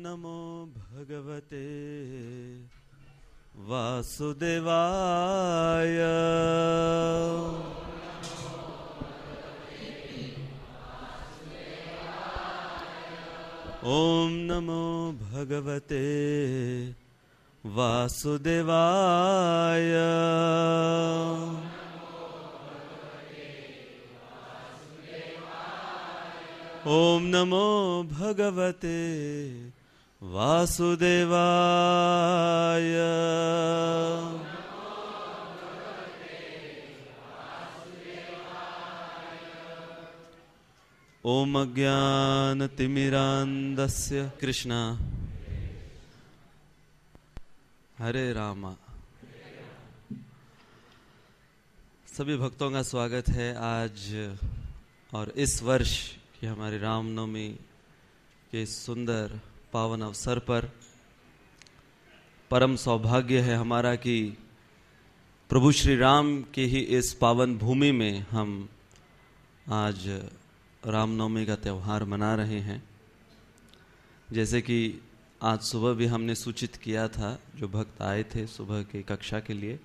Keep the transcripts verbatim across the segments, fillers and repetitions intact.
नमो भगवते वासुदेवाय। ओम नमो भगवते वासुदेवाय। ओम नमो भगवते वासुदेवाय। ओम अज्ञानतिमिरान्धस्य कृष्णा हरे रामा। सभी भक्तों का स्वागत है आज और इस वर्ष की हमारी रामनवमी के सुंदर पावन अवसर पर। परम सौभाग्य है हमारा कि प्रभु श्री राम के ही इस पावन भूमि में हम आज रामनवमी का त्यौहार मना रहे हैं। जैसे कि आज सुबह भी हमने सूचित किया था, जो भक्त आए थे सुबह की कक्षा के लिए,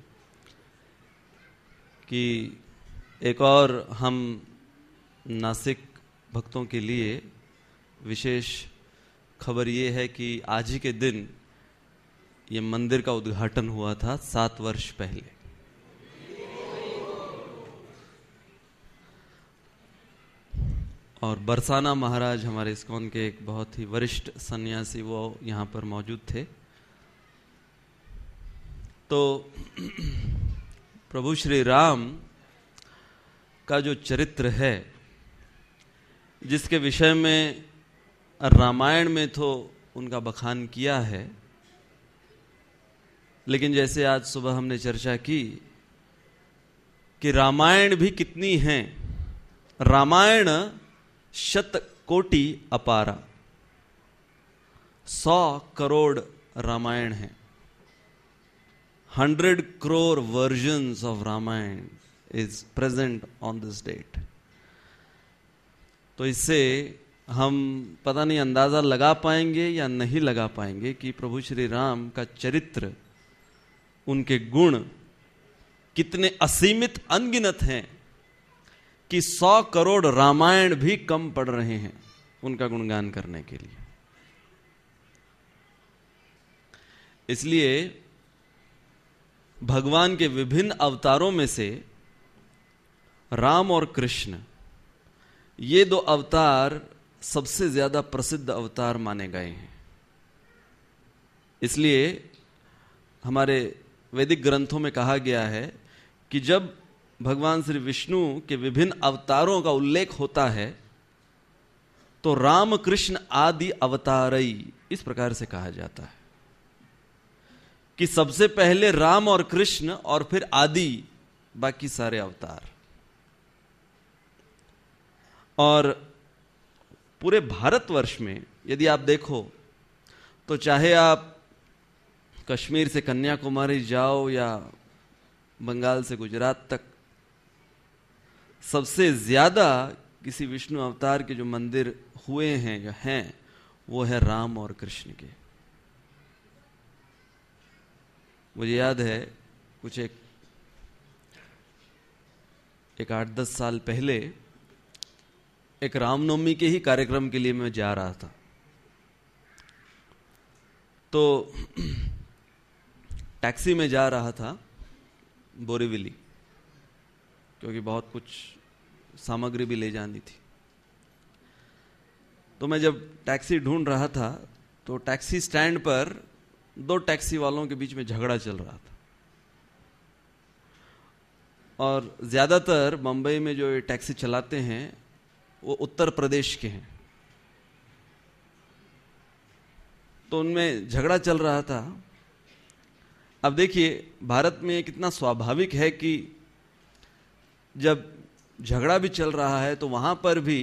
कि एक और हम नासिक भक्तों के लिए विशेष खबर ये है कि आज ही के दिन ये मंदिर का उद्घाटन हुआ था सात वर्ष पहले। और बरसाना महाराज हमारे इस्कॉन के एक बहुत ही वरिष्ठ सन्यासी वो यहाँ पर मौजूद थे। तो प्रभु श्री राम का जो चरित्र है, जिसके विषय में रामायण में तो उनका बखान किया है, लेकिन जैसे आज सुबह हमने चर्चा की कि रामायण भी कितनी हैं। रामायण शत कोटि अपारा, सौ करोड़ रामायण है। Hundred crore versions of Ramayan is present on this date. तो इससे हम पता नहीं अंदाजा लगा पाएंगे या नहीं लगा पाएंगे कि प्रभु श्री राम का चरित्र, उनके गुण कितने असीमित अनगिनत हैं कि सौ करोड़ रामायण भी कम पड़ रहे हैं उनका गुणगान करने के लिए। इसलिए भगवान के विभिन्न अवतारों में से राम और कृष्ण, ये दो अवतार सबसे ज्यादा प्रसिद्ध अवतार माने गए हैं। इसलिए हमारे वैदिक ग्रंथों में कहा गया है कि जब भगवान श्री विष्णु के विभिन्न अवतारों का उल्लेख होता है तो राम कृष्ण आदि अवतारई, इस प्रकार से कहा जाता है कि सबसे पहले राम और कृष्ण और फिर आदि बाकी सारे अवतार। और पूरे भारतवर्ष में यदि आप देखो तो चाहे आप कश्मीर से कन्याकुमारी जाओ या बंगाल से गुजरात तक, सबसे ज्यादा किसी विष्णु अवतार के जो मंदिर हुए हैं या हैं वो है राम और कृष्ण के। मुझे याद है कुछ एक एक आठ दस साल पहले एक रामनवमी के ही कार्यक्रम के लिए मैं जा रहा था। तो टैक्सी में जा रहा था बोरीवली, क्योंकि बहुत कुछ सामग्री भी ले जानी थी। तो मैं जब टैक्सी ढूंढ रहा था तो टैक्सी स्टैंड पर दो टैक्सी वालों के बीच में झगड़ा चल रहा था। और ज्यादातर मुंबई में जो ये टैक्सी चलाते हैं वो उत्तर प्रदेश के हैं। तो उनमें झगड़ा चल रहा था। अब देखिए, भारत में कितना स्वाभाविक है कि जब झगड़ा भी चल रहा है तो वहां पर भी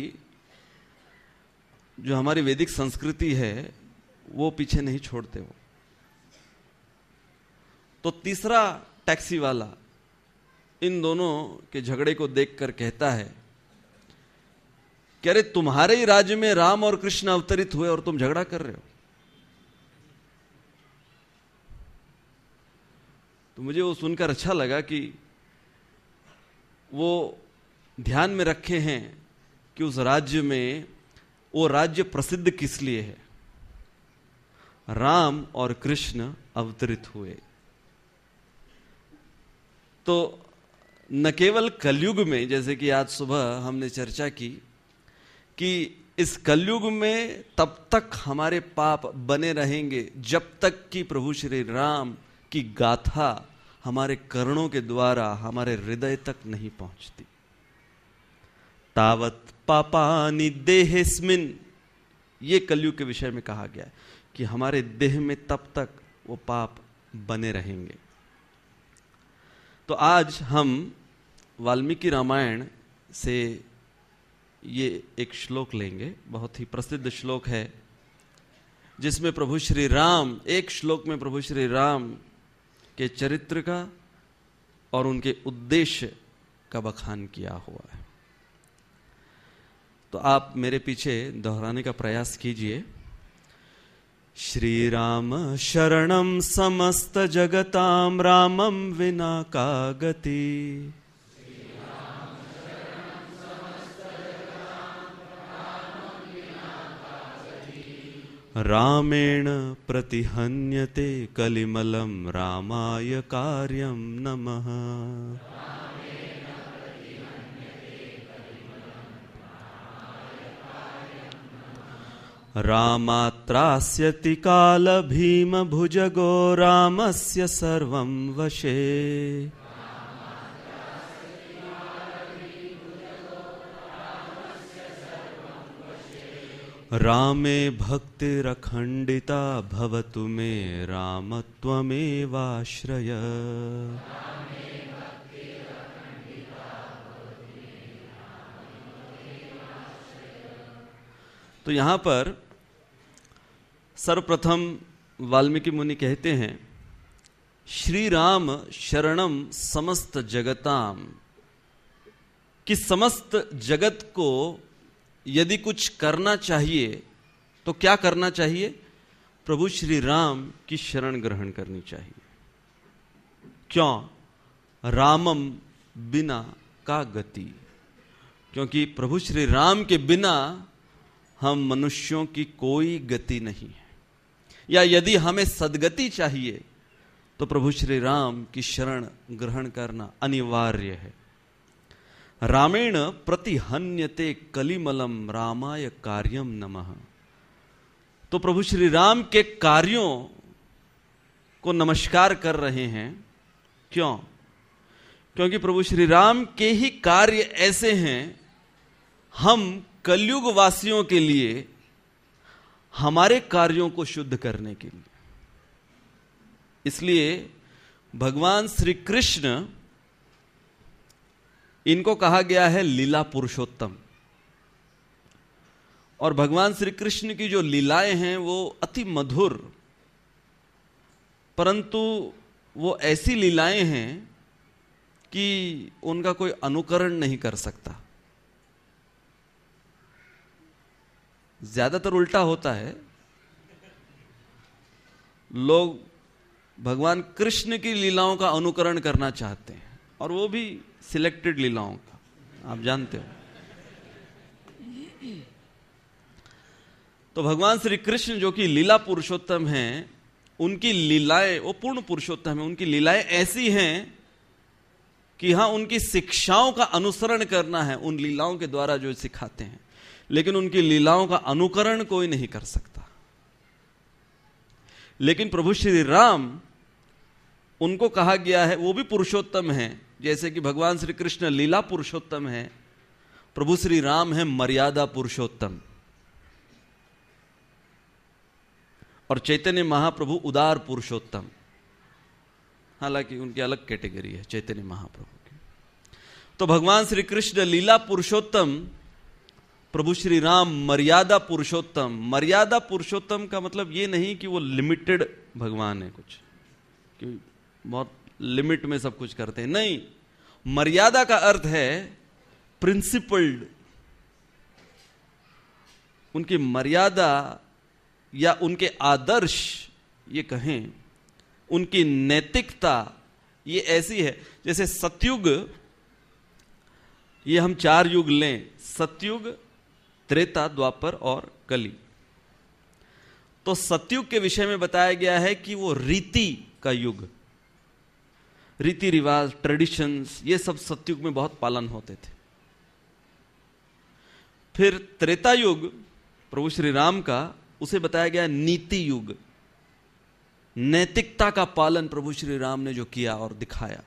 जो हमारी वैदिक संस्कृति है वो पीछे नहीं छोड़ते वो। तो तीसरा टैक्सी वाला इन दोनों के झगड़े को देखकर कहता है कि अरे तुम्हारे ही राज्य में राम और कृष्ण अवतरित हुए और तुम झगड़ा कर रहे हो। तो मुझे वो सुनकर अच्छा लगा कि वो ध्यान में रखे हैं कि उस राज्य में वो राज्य प्रसिद्ध किस लिए है। राम और कृष्ण अवतरित हुए। तो न केवल कलयुग में, जैसे कि आज सुबह हमने चर्चा की कि इस कलयुग में तब तक हमारे पाप बने रहेंगे जब तक कि प्रभु श्री राम की गाथा हमारे कर्णों के द्वारा हमारे हृदय तक नहीं पहुंचती। तावत पापानि देहेस्मिन्, ये कलयुग के विषय में कहा गया है कि हमारे देह में तब तक वो पाप बने रहेंगे। तो आज हम वाल्मीकि रामायण से ये एक श्लोक लेंगे, बहुत ही प्रसिद्ध श्लोक है, जिसमें प्रभु श्री राम, एक श्लोक में प्रभु श्री राम के चरित्र का और उनके उद्देश्य का बखान किया हुआ है। तो आप मेरे पीछे दोहराने का प्रयास कीजिए। श्री राम शरणं समस्त जगतां रामं विना का गति। रामेण प्रतिहन्यते कलिमलं रामाय कार्यं नमः। रामात्रास्यति काल भीम भुजगो रामस्य सर्वं वशे। रामे भक्तिरखण्डिता भवतु मे रामत्वमेवाश्रय। तो यहां पर सर्वप्रथम वाल्मीकि मुनि कहते हैं, श्री राम शरणम समस्त जगताम, कि समस्त जगत को यदि कुछ करना चाहिए तो क्या करना चाहिए? प्रभु श्री राम की शरण ग्रहण करनी चाहिए। क्यों? रामम बिना का गति, क्योंकि प्रभु श्री राम के बिना हम मनुष्यों की कोई गति नहीं है। या यदि हमें सद्गति चाहिए तो प्रभु श्री राम की शरण ग्रहण करना अनिवार्य है। रामेण प्रतिहन्यते कलिमलम रामाय कार्यम नमः। तो प्रभु श्री राम के कार्यों को नमस्कार कर रहे हैं। क्यों? क्योंकि प्रभु श्री राम के ही कार्य ऐसे हैं, हम कलयुग वासियों के लिए, हमारे कार्यों को शुद्ध करने के लिए। इसलिए भगवान श्री कृष्ण, इनको कहा गया है लीला पुरुषोत्तम। और भगवान श्री कृष्ण की जो लीलाएं हैं वो अति मधुर, परंतु वो ऐसी लीलाएं हैं कि उनका कोई अनुकरण नहीं कर सकता। ज्यादातर उल्टा होता है, लोग भगवान कृष्ण की लीलाओं का अनुकरण करना चाहते हैं, और वो भी सिलेक्टेड लीलाओं का, आप जानते हो। तो भगवान श्री कृष्ण जो कि लीला पुरुषोत्तम हैं, उनकी लीलाएं, वो पूर्ण पुरुषोत्तम है, उनकी लीलाएं ऐसी हैं कि हां, उनकी शिक्षाओं का अनुसरण करना है, उन लीलाओं के द्वारा जो सिखाते हैं, लेकिन उनकी लीलाओं का अनुकरण कोई नहीं कर सकता। लेकिन प्रभु श्री राम, उनको कहा गया है, वो भी पुरुषोत्तम है। जैसे कि भगवान श्री कृष्ण लीला पुरुषोत्तम है, प्रभु श्री राम है मर्यादा पुरुषोत्तम। और चैतन्य महाप्रभु उदार पुरुषोत्तम। हालांकि उनकी अलग कैटेगरी है चैतन्य महाप्रभु की। तो भगवान श्री कृष्ण लीला पुरुषोत्तम, प्रभु श्री राम मर्यादा पुरुषोत्तम। मर्यादा पुरुषोत्तम का मतलब ये नहीं कि वो लिमिटेड भगवान है, कुछ कि बहुत लिमिट में सब कुछ करते हैं, नहीं। मर्यादा का अर्थ है प्रिंसिपल्ड। उनकी मर्यादा या उनके आदर्श, ये कहें, उनकी नैतिकता ये ऐसी है जैसे सतयुग, ये हम चार युग लें, सतयुग, त्रेता, द्वापर और कली। तो सतयुग के विषय में बताया गया है कि वो रीति का युग, रीति रिवाज, ट्रेडिशंस, ये सब सतयुग में बहुत पालन होते थे। फिर त्रेता युग प्रभु श्री राम का, उसे बताया गया नीति युग, नैतिकता का पालन प्रभु श्री राम ने जो किया और दिखाया।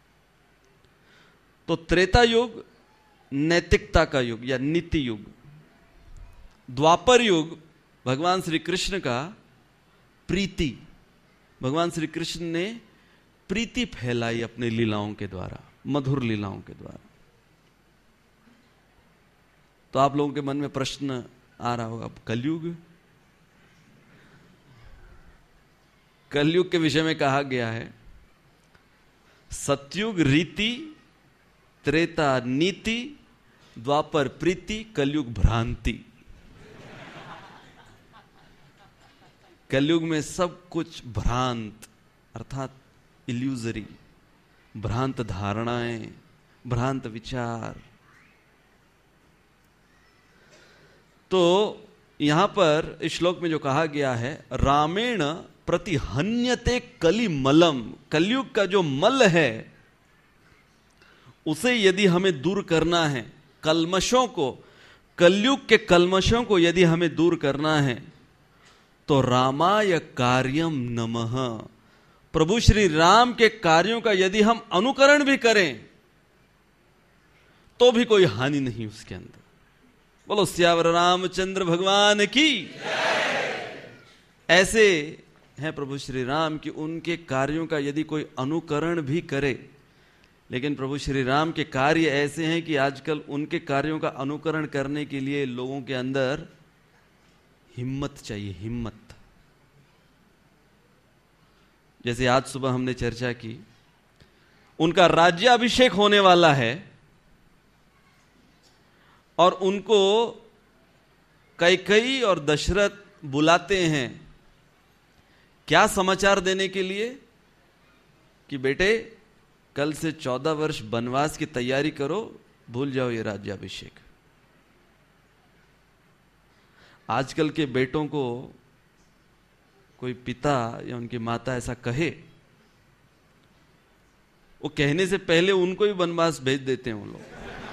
तो त्रेता युग नैतिकता का युग या नीति युग। द्वापर युग भगवान श्री कृष्ण का प्रीति, भगवान श्री कृष्ण ने प्रीति फैलाई अपने लीलाओं के द्वारा, मधुर लीलाओं के द्वारा। तो आप लोगों के मन में प्रश्न आ रहा होगा, कलयुग, कलयुग के विषय में कहा गया है सतयुग रीति, त्रेता नीति, द्वापर प्रीति, कलयुग भ्रांति। कलयुग में सब कुछ भ्रांत अर्थात इल्यूजरी, भ्रांत धारणाएं, भ्रांत विचार। तो यहां पर इस श्लोक में जो कहा गया है, रामेण प्रति हन्यते कलि मलम, कलयुग का जो मल है उसे यदि हमें दूर करना है, कल्मशों को, कलयुग के कल्मशों को यदि हमें दूर करना है, तो रामाय कार्यम नमः, प्रभु श्री राम के कार्यों का यदि हम अनुकरण भी करें तो भी कोई हानि नहीं उसके अंदर। बोलो सियावर रामचंद्र भगवान की। ऐसे हैं प्रभु श्री राम कि उनके कार्यों का यदि कोई अनुकरण भी करे, लेकिन प्रभु श्री राम के कार्य ऐसे हैं कि आजकल उनके कार्यों का अनुकरण करने के लिए लोगों के अंदर हिम्मत चाहिए, हिम्मत। जैसे आज सुबह हमने चर्चा की, उनका राज्याभिषेक होने वाला है और उनको कैकेयी और दशरथ बुलाते हैं, क्या समाचार देने के लिए कि बेटे कल से चौदह वर्ष वनवास की तैयारी करो, भूल जाओ ये राज्याभिषेक। आजकल के बेटों को कोई पिता या उनकी माता ऐसा कहे, वो कहने से पहले उनको ही वनवास भेज देते हैं वो लोग।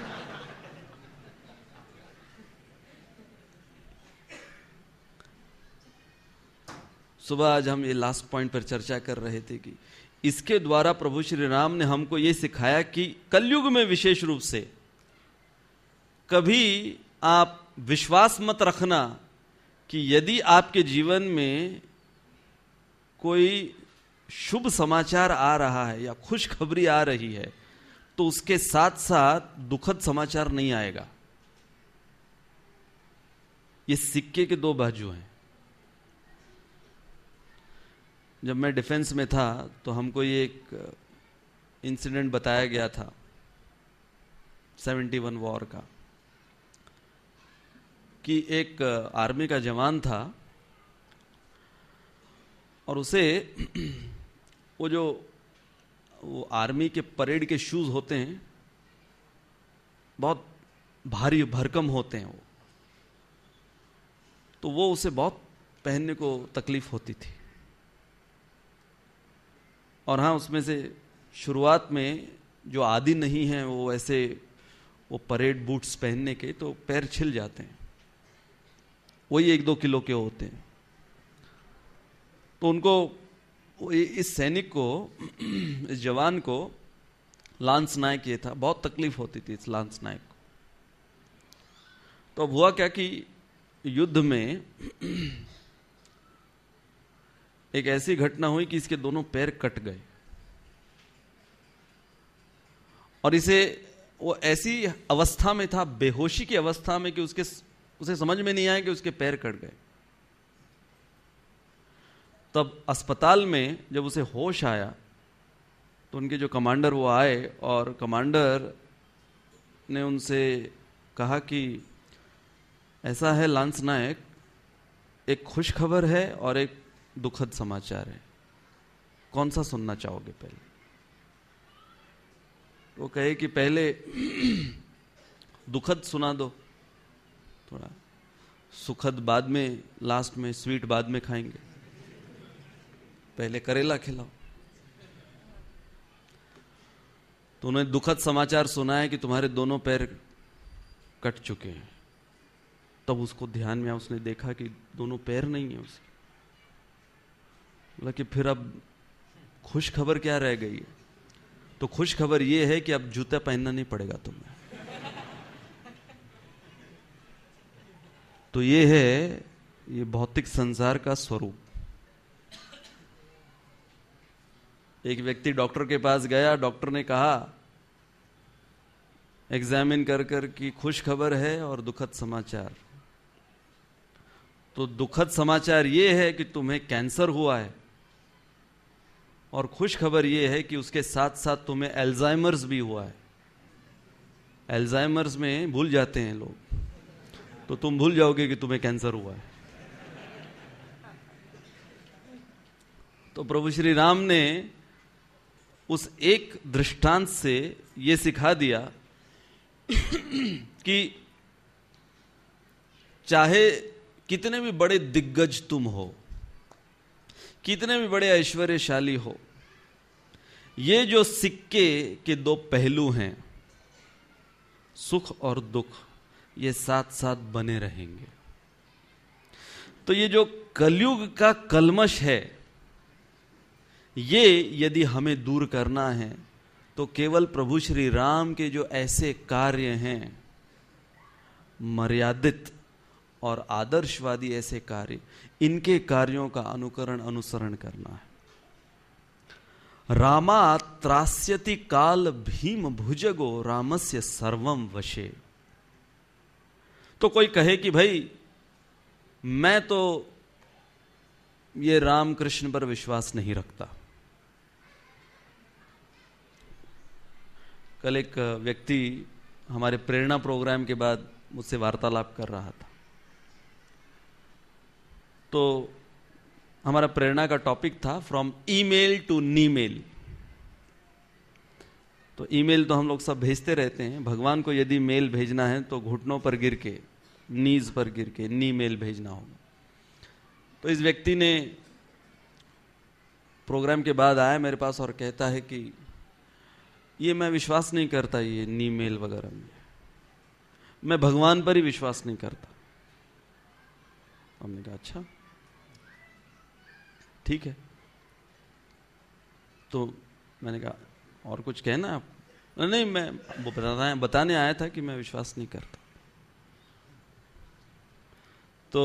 सुबह आज हम ये लास्ट पॉइंट पर चर्चा कर रहे थे कि इसके द्वारा प्रभु श्री राम ने हमको ये सिखाया कि कलयुग में विशेष रूप से कभी आप विश्वास मत रखना कि यदि आपके जीवन में कोई शुभ समाचार आ रहा है या खुशखबरी आ रही है तो उसके साथ साथ दुखद समाचार नहीं आएगा। ये सिक्के के दो बाजू हैं। जब मैं डिफेंस में था तो हमको ये एक इंसिडेंट बताया गया था सेवेंटी वन वॉर का, कि एक आर्मी का जवान था और उसे वो जो वो आर्मी के परेड के शूज होते हैं बहुत भारी भरकम होते हैं वो, तो वो उसे बहुत पहनने को तकलीफ होती थी। और हाँ, उसमें से शुरुआत में जो आदी नहीं है वो ऐसे वो परेड बूट्स पहनने के, तो पैर छिल जाते हैं, वही एक दो किलो के होते हैं। तो उनको, इस सैनिक को, इस जवान को लांस नायक ये था, बहुत तकलीफ होती थी इस लांस नायक को। तो अब हुआ क्या कि युद्ध में एक ऐसी घटना हुई कि इसके दोनों पैर कट गए और इसे, वो ऐसी अवस्था में था, बेहोशी की अवस्था में, कि उसके उसे समझ में नहीं आया कि उसके पैर कट गए। तब अस्पताल में जब उसे होश आया तो उनके जो कमांडर वो आए और कमांडर ने उनसे कहा कि ऐसा है लांस नायक, एक खुश खबर है और एक दुखद समाचार है, कौन सा सुनना चाहोगे पहले? वो कहे कि पहले दुखद सुना दो, थोड़ा सुखद बाद में, लास्ट में स्वीट बाद में खाएंगे, पहले करेला खिलाओ। तो उन्हें दुखद समाचार सुना है कि तुम्हारे दोनों पैर कट चुके हैं। तब उसको ध्यान में आया, उसने देखा कि दोनों पैर नहीं है उसके। बोला कि फिर अब खुश खबर क्या रह गई है? तो खुश खबर ये है कि अब जूता पहनना नहीं पड़ेगा तुम्हें। तो ये है ये भौतिक संसार का स्वरूप। एक व्यक्ति डॉक्टर के पास गया, डॉक्टर ने कहा एग्जामिन कर कर कि खुश खबर है और दुखद समाचार। तो दुखद समाचार ये है कि तुम्हें कैंसर हुआ है, और खुश खबर ये है कि उसके साथ साथ तुम्हें अल्जाइमर्स भी हुआ है। अल्जाइमर्स में भूल जाते हैं लोग, तो तुम भूल जाओगे कि तुम्हें कैंसर हुआ है। तो प्रभु श्री राम ने उस एक दृष्टांत से यह सिखा दिया कि चाहे कितने भी बड़े दिग्गज तुम हो, कितने भी बड़े ऐश्वर्यशाली हो, ये जो सिक्के के दो पहलू हैं, सुख और दुख, ये साथ साथ बने रहेंगे। तो ये जो कलयुग का कलमश है, ये यदि हमें दूर करना है तो केवल प्रभु श्री राम के जो ऐसे कार्य हैं, मर्यादित और आदर्शवादी ऐसे कार्य, इनके कार्यों का अनुकरण अनुसरण करना है। रामा त्रास्यति काल भीम भुजगो रामस्य सर्वम वशे। तो कोई कहे कि भाई मैं तो ये राम कृष्ण पर विश्वास नहीं रखता। कल एक व्यक्ति हमारे प्रेरणा प्रोग्राम के बाद मुझसे वार्तालाप कर रहा था। तो हमारा प्रेरणा का टॉपिक था फ्रॉम ईमेल टू नीमेल। तो ईमेल तो हम लोग सब भेजते रहते हैं। भगवान को यदि मेल भेजना है तो घुटनों पर गिर के, नीज पर गिर के नी मेल भेजना होगा। तो इस व्यक्ति ने प्रोग्राम के बाद आया मेरे पास और कहता है कि ये मैं विश्वास नहीं करता, ये नी मेल वगैरह में, मैं भगवान पर ही विश्वास नहीं करता। हमने कहा अच्छा ठीक है। तो मैंने कहा और कुछ कहना आप? नहीं, मैं वो बताना बताने आया था कि मैं विश्वास नहीं करता। तो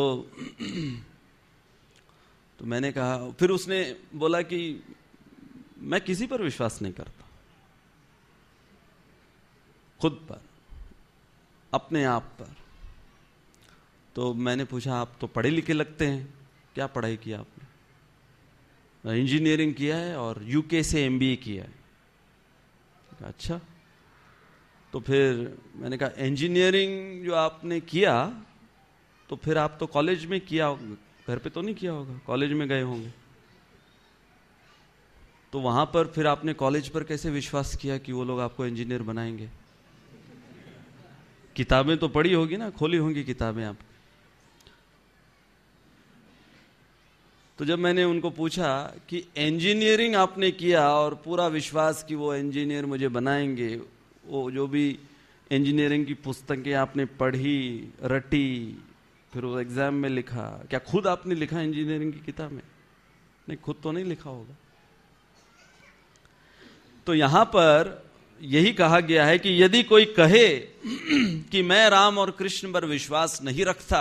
तो मैंने कहा, फिर उसने बोला कि मैं किसी पर विश्वास नहीं करता, खुद पर, अपने आप पर। तो मैंने पूछा आप तो पढ़े लिखे लगते हैं, क्या पढ़ाई किया आपने? इंजीनियरिंग किया है और यूके से एमबीए किया है। अच्छा, तो फिर मैंने कहा इंजीनियरिंग जो आपने किया तो फिर आप तो कॉलेज में किया होगा, घर पे तो नहीं किया होगा, कॉलेज में गए होंगे। तो वहां पर फिर आपने कॉलेज पर कैसे विश्वास किया कि वो लोग आपको इंजीनियर बनाएंगे? किताबें तो पढ़ी होगी ना, खोली होंगी किताबें आप। तो जब मैंने उनको पूछा कि इंजीनियरिंग आपने किया और पूरा विश्वास कि वो इंजीनियर मुझे बनाएंगे, वो जो भी इंजीनियरिंग की पुस्तकें आपने पढ़ी, रटी, फिर वो एग्जाम में लिखा, क्या खुद आपने लिखा इंजीनियरिंग की किताब में? नहीं, खुद तो नहीं लिखा होगा। तो यहां पर यही कहा गया है कि यदि कोई कहे कि मैं राम और कृष्ण पर विश्वास नहीं रखता,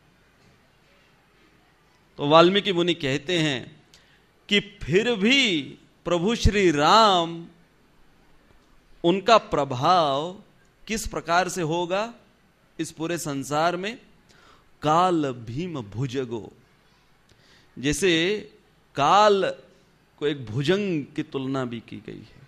तो वाल्मीकि मुनि कहते हैं कि फिर भी प्रभु श्री राम, उनका प्रभाव किस प्रकार से होगा इस पूरे संसार में? काल भीम भुजगो। जैसे काल को एक भुजंग की तुलना भी की गई है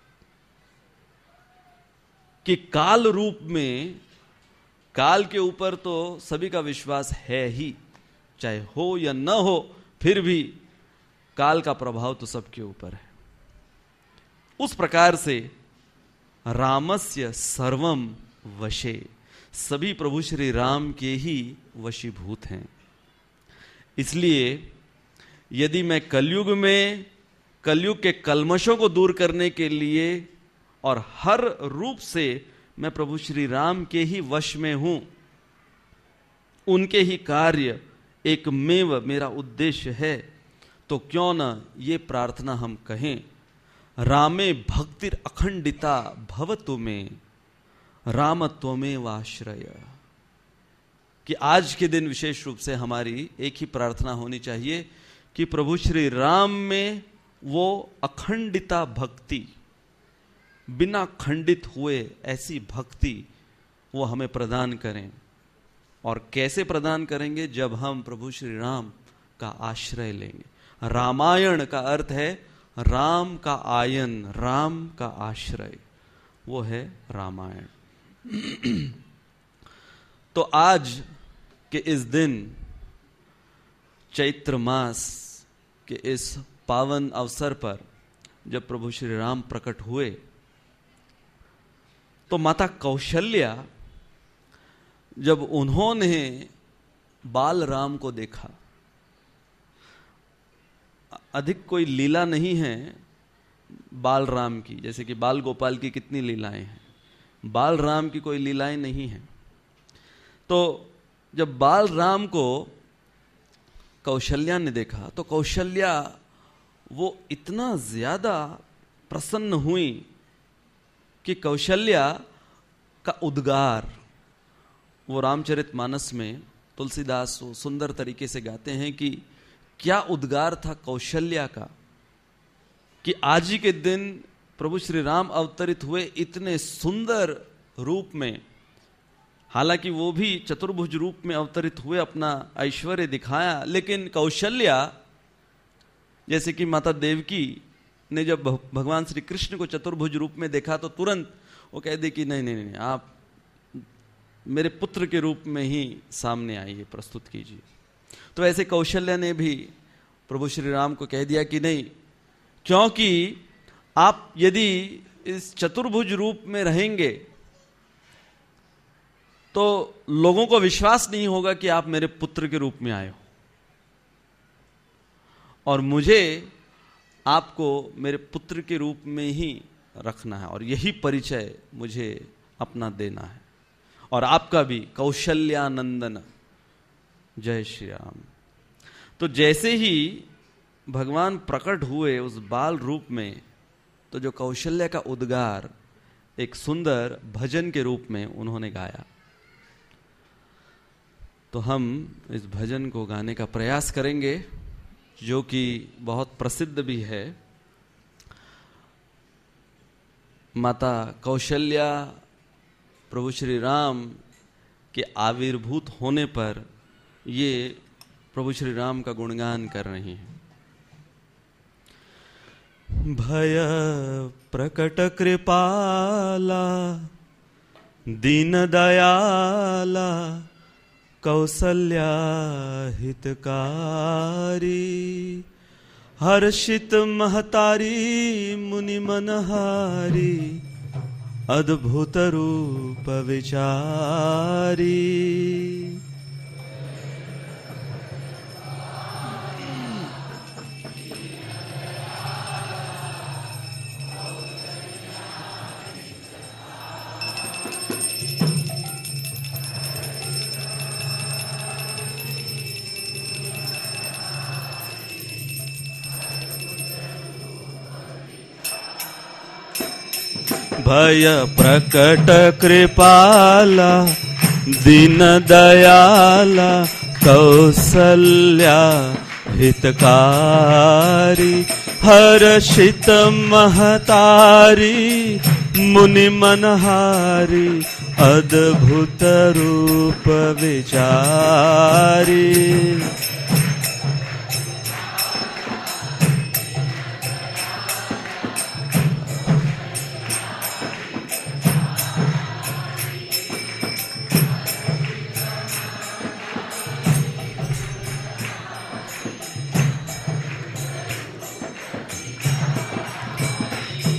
कि काल रूप में, काल के ऊपर तो सभी का विश्वास है ही, चाहे हो या न हो, फिर भी काल का प्रभाव तो सबके ऊपर है। उस प्रकार से रामस्य सर्वम वशे, सभी प्रभु श्री राम के ही वशीभूत हैं। इसलिए यदि मैं कलयुग में कलयुग के कल्मशों को दूर करने के लिए और हर रूप से मैं प्रभु श्री राम के ही वश में हूं, उनके ही कार्य एकमेव मेरा उद्देश्य है, तो क्यों न ये प्रार्थना हम कहें, रामे भक्तिर अखंडिता भवतु में राम त्वमेव आश्रय। कि आज के दिन विशेष रूप से हमारी एक ही प्रार्थना होनी चाहिए कि प्रभु श्री राम में वो अखंडिता भक्ति, बिना खंडित हुए ऐसी भक्ति वो हमें प्रदान करें। और कैसे प्रदान करेंगे? जब हम प्रभु श्री राम का आश्रय लेंगे। रामायण का अर्थ है राम का आयन, राम का आश्रय, वो है रामायण। तो आज के इस दिन, चैत्र मास के इस पावन अवसर पर जब प्रभु श्री राम प्रकट हुए, तो माता कौशल्या जब उन्होंने बाल राम को देखा, अधिक कोई लीला नहीं है बाल राम की, जैसे कि बाल गोपाल की कितनी लीलाएं हैं, बाल राम की कोई लीलाएं नहीं हैं। तो जब बाल राम को कौशल्या ने देखा तो कौशल्या वो इतना ज्यादा प्रसन्न हुई कि कौशल्या का उद्गार, वो रामचरितमानस में तुलसीदास सुंदर तरीके से गाते हैं कि क्या उद्गार था कौशल्या का, कि आज ही के दिन प्रभु श्री राम अवतरित हुए इतने सुंदर रूप में। हालांकि वो भी चतुर्भुज रूप में अवतरित हुए, अपना ऐश्वर्य दिखाया, लेकिन कौशल्या, जैसे कि माता देवकी ने जब भगवान श्री कृष्ण को चतुर्भुज रूप में देखा तो तुरंत वो कह दी कि नहीं नहीं नहीं, आप मेरे पुत्र के रूप में ही सामने आइए, प्रस्तुत कीजिए। तो ऐसे कौशल्या ने भी प्रभु श्री राम को कह दिया कि नहीं, क्योंकि आप यदि इस चतुर्भुज रूप में रहेंगे तो लोगों को विश्वास नहीं होगा कि आप मेरे पुत्र के रूप में आए हो, और मुझे आपको मेरे पुत्र के रूप में ही रखना है, और यही परिचय मुझे अपना देना है। और आपका भी कौशल्यानंदन, जय श्री राम। तो जैसे ही भगवान प्रकट हुए उस बाल रूप में, तो जो कौशल्या का उद्गार एक सुंदर भजन के रूप में उन्होंने गाया। तो हम इस भजन को गाने का प्रयास करेंगे, जो कि बहुत प्रसिद्ध भी है। माता कौशल्या प्रभु श्री राम के आविर्भूत होने पर ये प्रभु श्री राम का गुणगान कर रही हैं। भय प्रकट कृपाला दीन दयाला कौसल्या हितकारी, हर्षित महतारी मुनि मनहारी, अद्भुत रूप विचारी। भय प्रकट कृपाला दीन दयाला कौसल्या हितकारी, हर्षित महतारी मुनि मनहारी, अद्भुत रूप विचारी।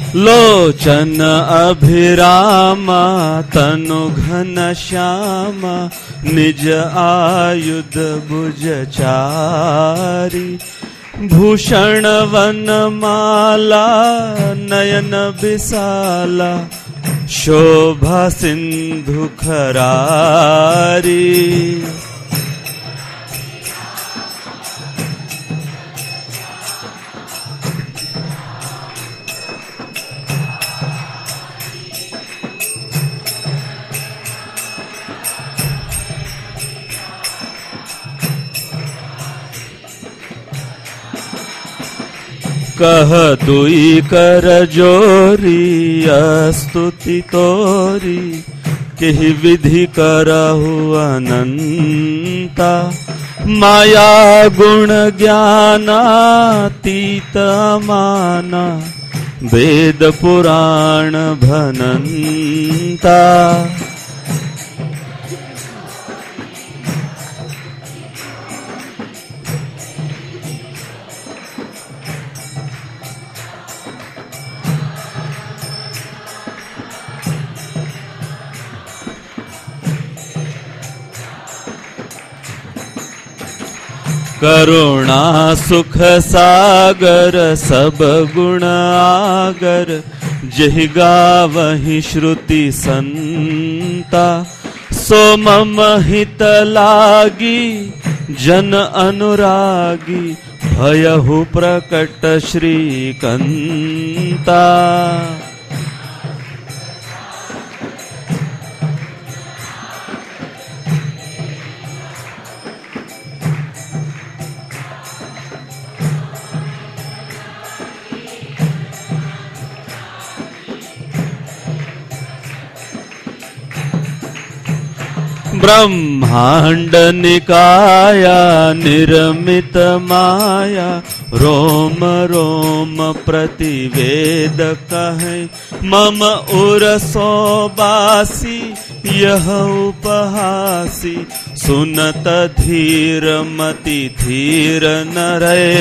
लोचन अभिरामा तनु घन श्यामा निज आयुध भुज चारी भूषण वनमाला नयन विशाला शोभा सिंधु खरारी कह दुई कर जोरी स्तुति तोरी केहि विधि करहु अनंता माया गुण ज्ञानातीत माना वेद पुराण भनंता करुणा सुख सागर सब गुण आगर जहि गावहि श्रुति संता सो मम हित लागी जन अनुरागी भयहु प्रकट श्रीकंता ब्रह्मांड निकाया निर्मित माया रोम रोम प्रतिवेद कहे मम उरसो बासी यह उपहासी सुनत धीर मति धीर नरे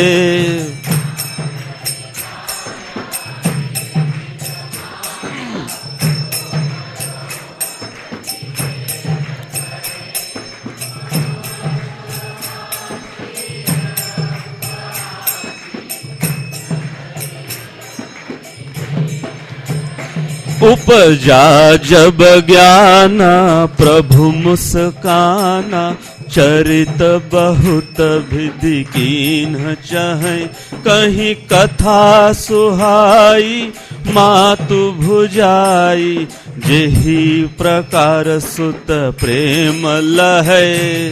उपजा जब ज्ञाना प्रभु मुस्काना चरित बहुत विधि कीन्ह चहै कहीं कथा सुहाई मातु भुजाई जेहि प्रकार सुत प्रेम लहै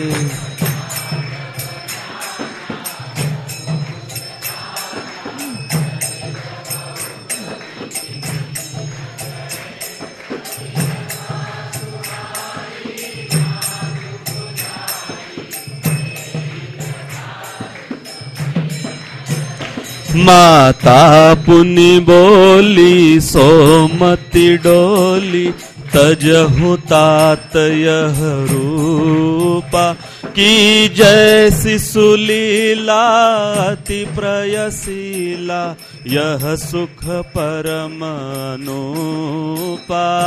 माता पुनि बोली सोमति डोली तजहु तात यह रूपा की जैसी सुलीला अति प्रयसीला यह सुख परम अनुपा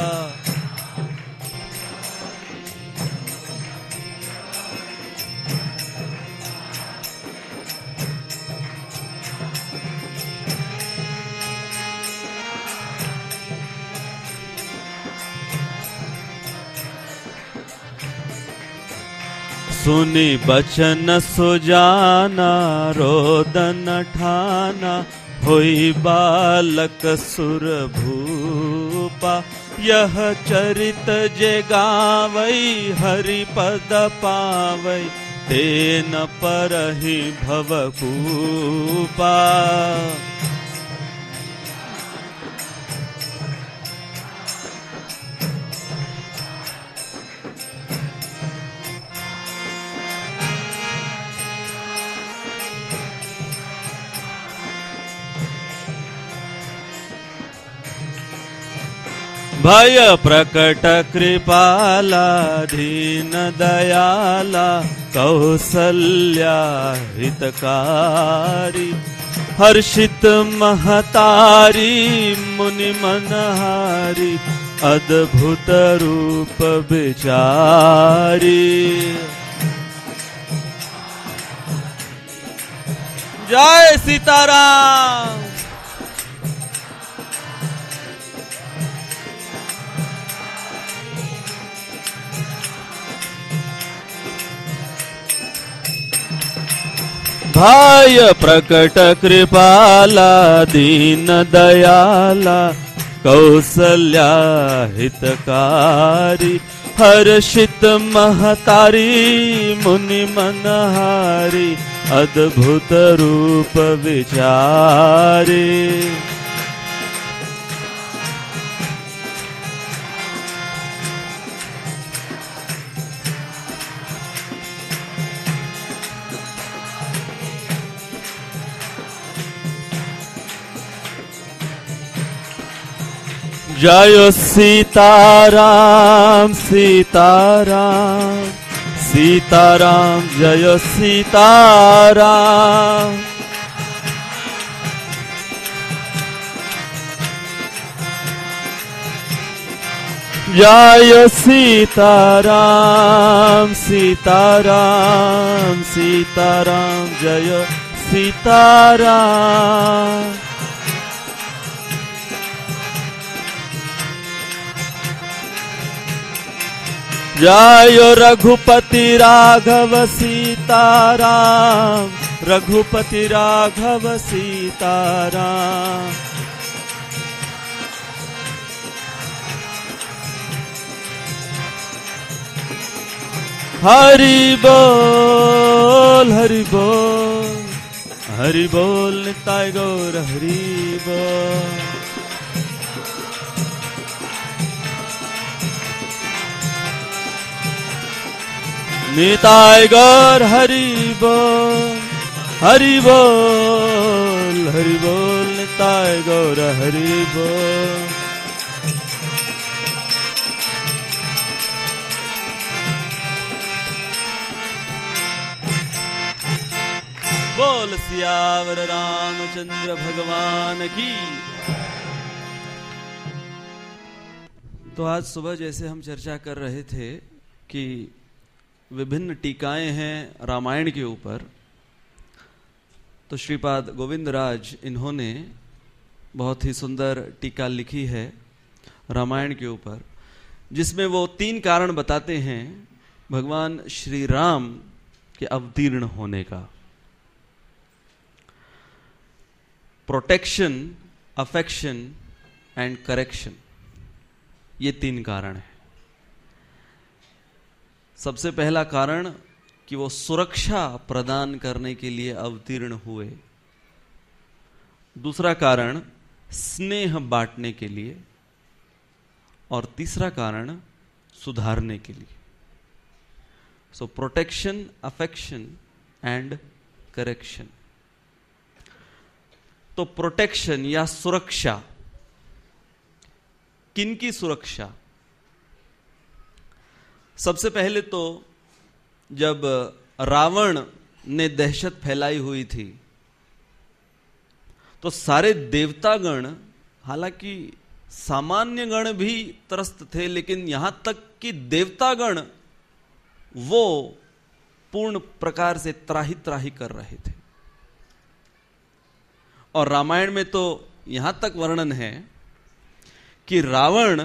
सुनि बचन सुजाना रोदन ठाना होई बालक सुर भूपा यह चरित जे गावई हरि पद पावई तेन परहि भवकूपा भय प्रकट कृपाला दीन दयाला कौसल्या हितकारी हर्षित महतारी मुनि मनहारी अद्भुत रूप विचारी। जय सीताराम। भाय प्रकट कृपाला दीन दयाला कौसल्या हितकारी। हर्षित महतारी मुनि मनहारी अद्भुत रूप विचारी। जय सीताराम सीताराम सीताराम जय सीताराम। जय सीताराम सीताराम सीताराम जय सीताराम। जय रघुपति राघव सीताराम रघुपति राघव सीताराम। हरि बोल हरि बोल हरि बोल निताय गौर हरि बोल। निताय गौर हरि बोल हरि बोल हरि बोल निताय गौर हरि बोल। बोल सियावर रामचंद्र भगवान की। तो आज सुबह जैसे हम चर्चा कर रहे थे कि विभिन्न टीकाएं हैं रामायण के ऊपर, तो श्रीपाद गोविंदराज इन्होंने बहुत ही सुंदर टीका लिखी है रामायण के ऊपर, जिसमें वो तीन कारण बताते हैं भगवान श्री राम के अवतीर्ण होने का। प्रोटेक्शन, अफेक्शन एंड करेक्शन, ये तीन कारण है। सबसे पहला कारण कि वो सुरक्षा प्रदान करने के लिए अवतीर्ण हुए। दूसरा कारण स्नेह बांटने के लिए, और तीसरा कारण सुधारने के लिए। So protection, affection and correction. तो प्रोटेक्शन या सुरक्षा, किनकी सुरक्षा? सबसे पहले तो जब रावण ने दहशत फैलाई हुई थी तो सारे देवतागण, हालांकि सामान्य गण भी त्रस्त थे, लेकिन यहां तक कि देवतागण वो पूर्ण प्रकार से त्राही त्राही कर रहे थे। और रामायण में तो यहां तक वर्णन है कि रावण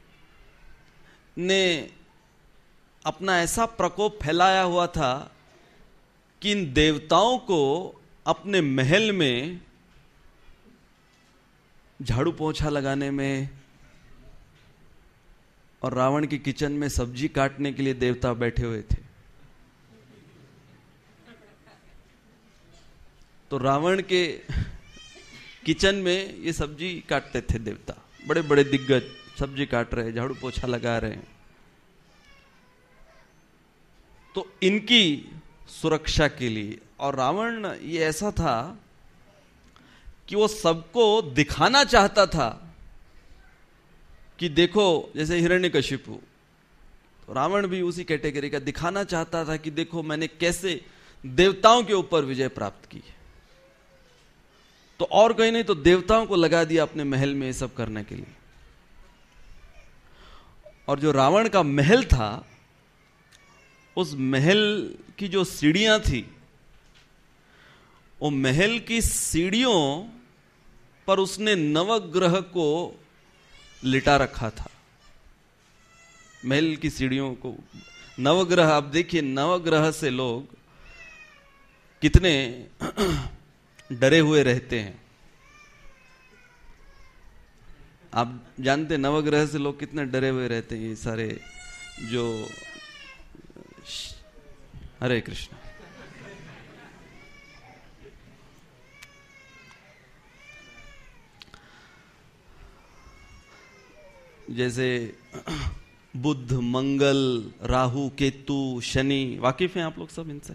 ने अपना ऐसा प्रकोप फैलाया हुआ था कि इन देवताओं को अपने महल में झाड़ू पोंछा लगाने में, और रावण की किचन में सब्जी काटने के लिए देवता बैठे हुए थे। तो रावण के किचन में ये सब्जी काटते थे देवता, बड़े बड़े दिग्गज सब्जी काट रहे, झाड़ू पोछा लगा रहे हैं। तो इनकी सुरक्षा के लिए, और रावण ये ऐसा था कि वो सबको दिखाना चाहता था कि देखो, जैसे हिरण्यकशिपु, तो रावण भी उसी कैटेगरी का, दिखाना चाहता था कि देखो मैंने कैसे देवताओं के ऊपर विजय प्राप्त की है। तो और कहीं नहीं तो देवताओं को लगा दिया अपने महल में ये सब करने के लिए। और जो रावण का महल था, उस महल की जो सीढ़ियां थी, वो महल की सीढ़ियों पर उसने नवग्रह को लिटा रखा था। महल की सीढ़ियों को नवग्रह, अब देखिए नवग्रह से लोग कितने डरे हुए रहते हैं। आप जानते हैं नवग्रह से लोग कितने डरे हुए रहते हैं, ये सारे जो, हरे कृष्ण। जैसे बुध, मंगल, राहु, केतु, शनि, वाकिफ हैं आप लोग सब इनसे?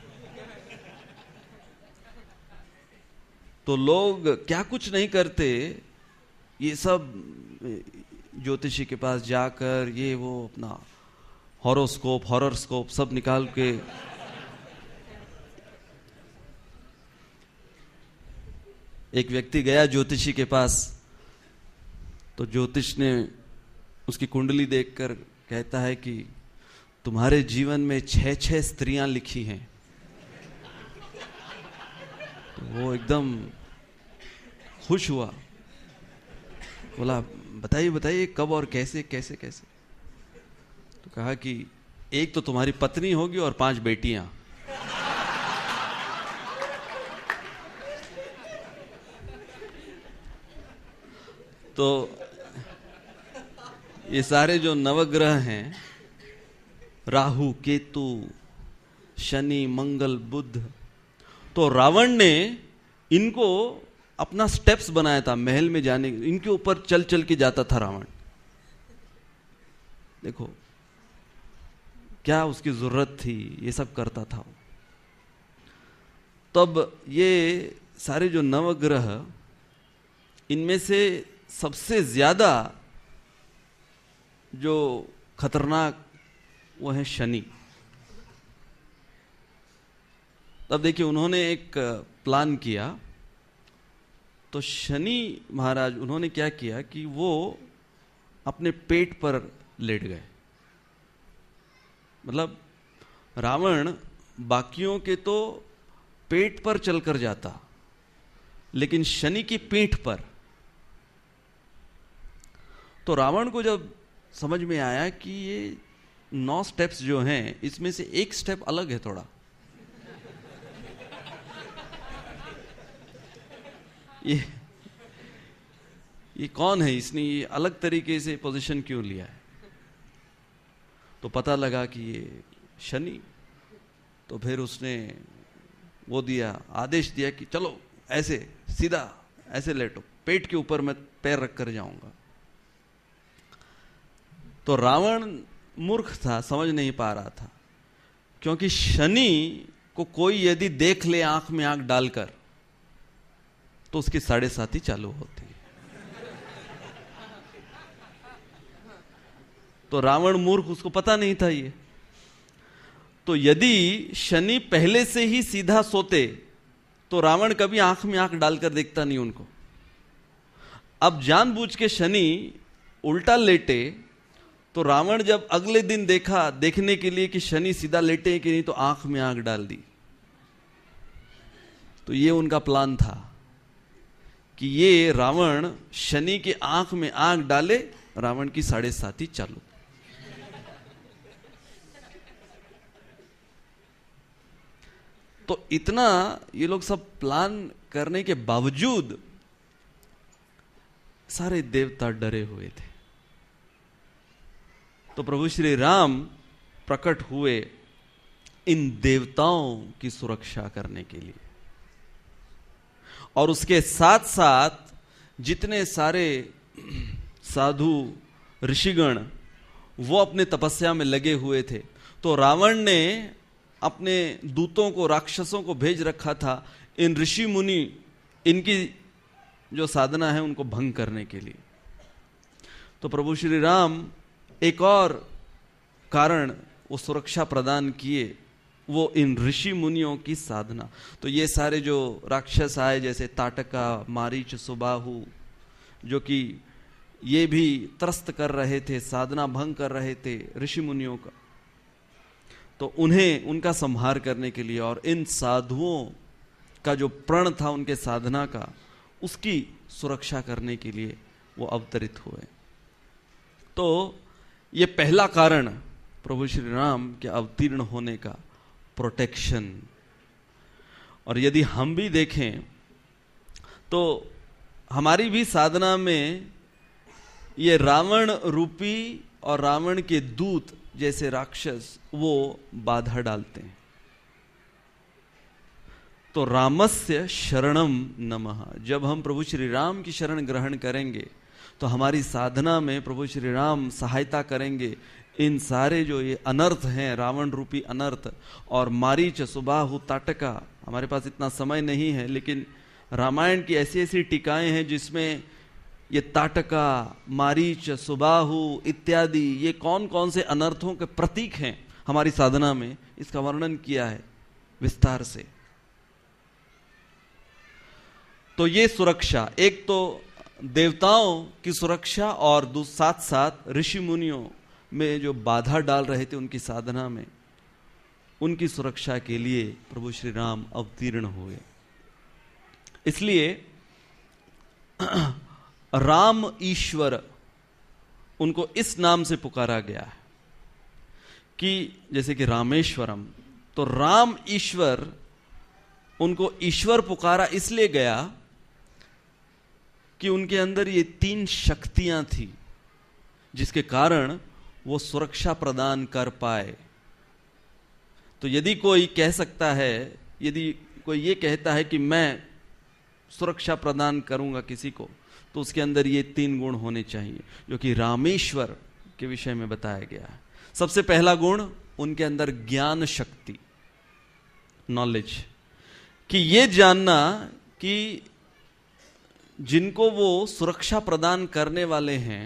तो लोग क्या कुछ नहीं करते, ये सब ज्योतिषी के पास जाकर ये वो अपना हॉरोस्कोप, हॉररस्कोप सब निकाल के एक व्यक्ति गया ज्योतिषी के पास, तो ज्योतिष ने उसकी कुंडली देखकर कहता है कि तुम्हारे जीवन में छह छह स्त्रियां लिखी हैं। तो वो एकदम खुश हुआ, बोला बताइए बताइए कब और कैसे कैसे कैसे। तो कहा कि एक तो तुम्हारी पत्नी होगी और पांच बेटियां। तो ये सारे जो नवग्रह हैं, राहु, केतु, शनि, मंगल, बुध, तो रावण ने इनको अपना स्टेप्स बनाया था महल में जाने, इनके ऊपर चल चल के जाता था रावण। देखो क्या उसकी जरूरत थी, ये सब करता था वो। तब ये सारे जो नवग्रह, इनमें से सबसे ज्यादा जो खतरनाक वो है शनि। तब देखिए उन्होंने एक प्लान किया। तो शनि महाराज उन्होंने क्या किया कि वो अपने पेट पर लेट गए। मतलब रावण बाकियों के तो पेट पर चलकर जाता, लेकिन शनि की पीठ पर। तो रावण को जब समझ में आया कि ये नौ स्टेप्स जो हैं, इसमें से एक स्टेप अलग है थोड़ा, ये ये कौन है, इसने ये अलग तरीके से पोजीशन क्यों लिया है। तो पता लगा कि ये शनि। तो फिर उसने वो दिया, आदेश दिया कि चलो ऐसे सीधा ऐसे लेटो, पेट के ऊपर मैं पैर रख कर जाऊंगा। तो रावण मूर्ख था, समझ नहीं पा रहा था, क्योंकि शनि को कोई यदि देख ले आंख में आंख डालकर, तो उसकी साढ़े साती चालू होती है। तो रावण मूर्ख, उसको पता नहीं था ये। तो यदि शनि पहले से ही सीधा सोते, तो रावण कभी आंख में आंख डालकर देखता नहीं उनको। अब जानबूझ के शनि उल्टा लेटे, तो रावण जब अगले दिन देखा देखने के लिए कि शनि सीधा लेटे कि नहीं, तो आंख में आंख डाल दी। तो ये उनका प्लान था कि ये रावण शनि के आंख में आंख डाले, रावण की साढ़े साती चालू। तो इतना ये लोग सब प्लान करने के बावजूद सारे देवता डरे हुए थे। तो प्रभु श्री राम प्रकट हुए इन देवताओं की सुरक्षा करने के लिए, और उसके साथ साथ जितने सारे साधु ऋषिगण वो अपने तपस्या में लगे हुए थे। तो रावण ने अपने दूतों को, राक्षसों को भेज रखा था इन ऋषि मुनि, इनकी जो साधना है उनको भंग करने के लिए। तो प्रभु श्री राम एक और कारण वो सुरक्षा प्रदान किए वो इन ऋषि मुनियों की साधना। तो ये सारे जो राक्षस आए जैसे ताटका, मारीच, सुबाहु, जो कि ये भी त्रस्त कर रहे थे, साधना भंग कर रहे थे ऋषि मुनियों का, तो उन्हें उनका संहार करने के लिए और इन साधुओं का जो प्रण था उनके साधना का, उसकी सुरक्षा करने के लिए वो अवतरित हुए। तो ये पहला कारण प्रभु श्री राम के अवतीर्ण होने का, प्रोटेक्शन। और यदि हम भी देखें तो हमारी भी साधना में ये रावण रूपी और रावण के दूत जैसे राक्षस वो बाधा डालते हैं। तो रामस्य शरणम नमः, जब हम प्रभु श्री राम की शरण ग्रहण करेंगे तो हमारी साधना में प्रभु श्री राम सहायता करेंगे। इन सारे जो ये अनर्थ हैं, रावण रूपी अनर्थ, और मारीच, सुबाहु, ताटका, हमारे पास इतना समय नहीं है, लेकिन रामायण की ऐसी ऐसी टीकाएं हैं जिसमें ये ताटका, मारीच, सुबाहु इत्यादि ये कौन कौन से अनर्थों के प्रतीक हैं हमारी साधना में, इसका वर्णन किया है विस्तार से। तो ये सुरक्षा, एक तो देवताओं की सुरक्षा और साथ साथ ऋषि मुनियों में जो बाधा डाल रहे थे उनकी साधना में, उनकी सुरक्षा के लिए प्रभु श्री राम अवतीर्ण हुए। इसलिए राम ईश्वर उनको इस नाम से पुकारा गया है कि जैसे कि रामेश्वरम, तो राम ईश्वर, उनको ईश्वर पुकारा इसलिए गया कि उनके अंदर ये तीन शक्तियां थी जिसके कारण वो सुरक्षा प्रदान कर पाए। तो यदि कोई कह सकता है, यदि कोई ये कहता है कि मैं सुरक्षा प्रदान करूंगा किसी को, तो उसके अंदर ये तीन गुण होने चाहिए जो कि रामेश्वर के विषय में बताया गया है। सबसे पहला गुण उनके अंदर ज्ञान शक्ति, नॉलेज, कि ये जानना कि जिनको वो सुरक्षा प्रदान करने वाले हैं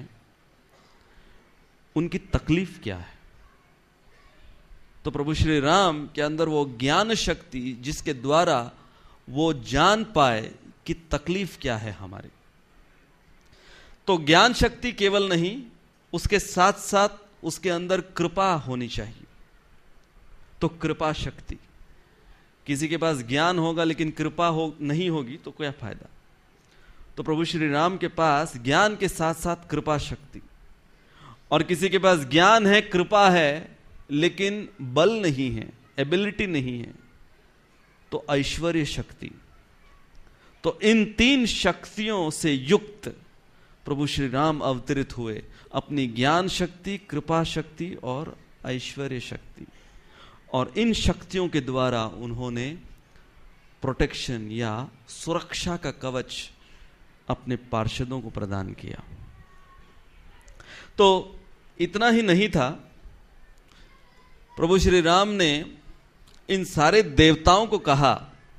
उनकी तकलीफ क्या है। तो प्रभु श्री राम के अंदर वो ज्ञान शक्ति जिसके द्वारा वो जान पाए कि तकलीफ क्या है हमारी। तो ज्ञान शक्ति केवल नहीं, उसके साथ साथ उसके अंदर कृपा होनी चाहिए। तो कृपा शक्ति, किसी के पास ज्ञान होगा लेकिन कृपा हो नहीं होगी तो क्या फायदा। तो प्रभु श्री राम के पास ज्ञान के साथ साथ कृपा शक्ति, और किसी के पास ज्ञान है, कृपा है, लेकिन बल नहीं है, एबिलिटी नहीं है, तो ऐश्वर्य शक्ति। तो इन तीन शक्तियों से युक्त प्रभु श्री राम अवतरित हुए, अपनी ज्ञान शक्ति, कृपा शक्ति और ऐश्वर्य शक्ति। और इन शक्तियों के द्वारा उन्होंने प्रोटेक्शन या सुरक्षा का कवच अपने पार्षदों को प्रदान किया। तो इतना ही नहीं था, प्रभु श्री राम ने इन सारे देवताओं को कहा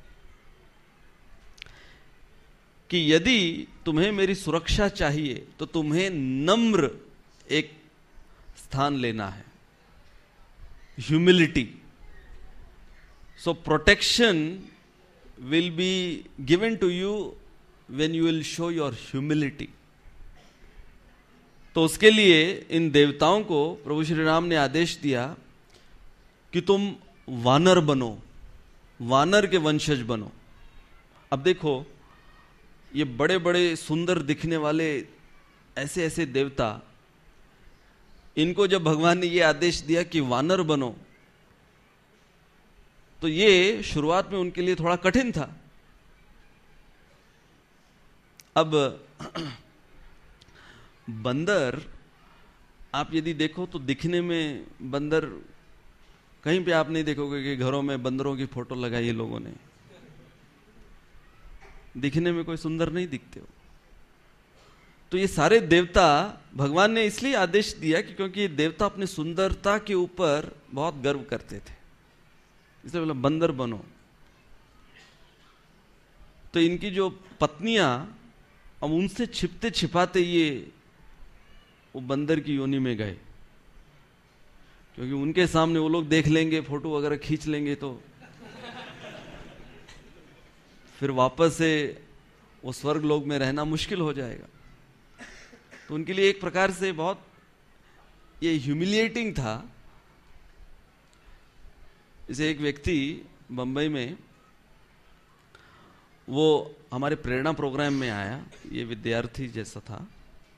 कि यदि तुम्हें मेरी सुरक्षा चाहिए तो तुम्हें नम्र एक स्थान लेना है, humility. So protection will be given to you when you will show your humility. तो उसके लिए इन देवताओं को प्रभु श्री राम ने आदेश दिया कि तुम वानर बनो, वानर के वंशज बनो। अब देखो, ये बड़े बड़े सुंदर दिखने वाले ऐसे ऐसे देवता, इनको जब भगवान ने ये आदेश दिया कि वानर बनो, तो ये शुरुआत में उनके लिए थोड़ा कठिन था। अब बंदर, आप यदि देखो तो दिखने में बंदर, कहीं पे आप नहीं देखोगे कि घरों में बंदरों की फोटो लगाई है लोगों ने, दिखने में कोई सुंदर नहीं दिखते हो। तो ये सारे देवता भगवान ने इसलिए आदेश दिया कि क्योंकि ये देवता अपनी सुंदरता के ऊपर बहुत गर्व करते थे, इसलिए बोला बंदर बनो। तो इनकी जो पत्नियां, अब उनसे छिपते छिपाते ये वो बंदर की योनि में गए, क्योंकि उनके सामने वो लोग देख लेंगे, फोटो वगैरह खींच लेंगे, तो फिर वापस से वो स्वर्ग लोक में रहना मुश्किल हो जाएगा। तो उनके लिए एक प्रकार से बहुत ये ह्यूमिलिएटिंग था। जैसे एक व्यक्ति बंबई में, वो हमारे प्रेरणा प्रोग्राम में आया, ये विद्यार्थी जैसा था,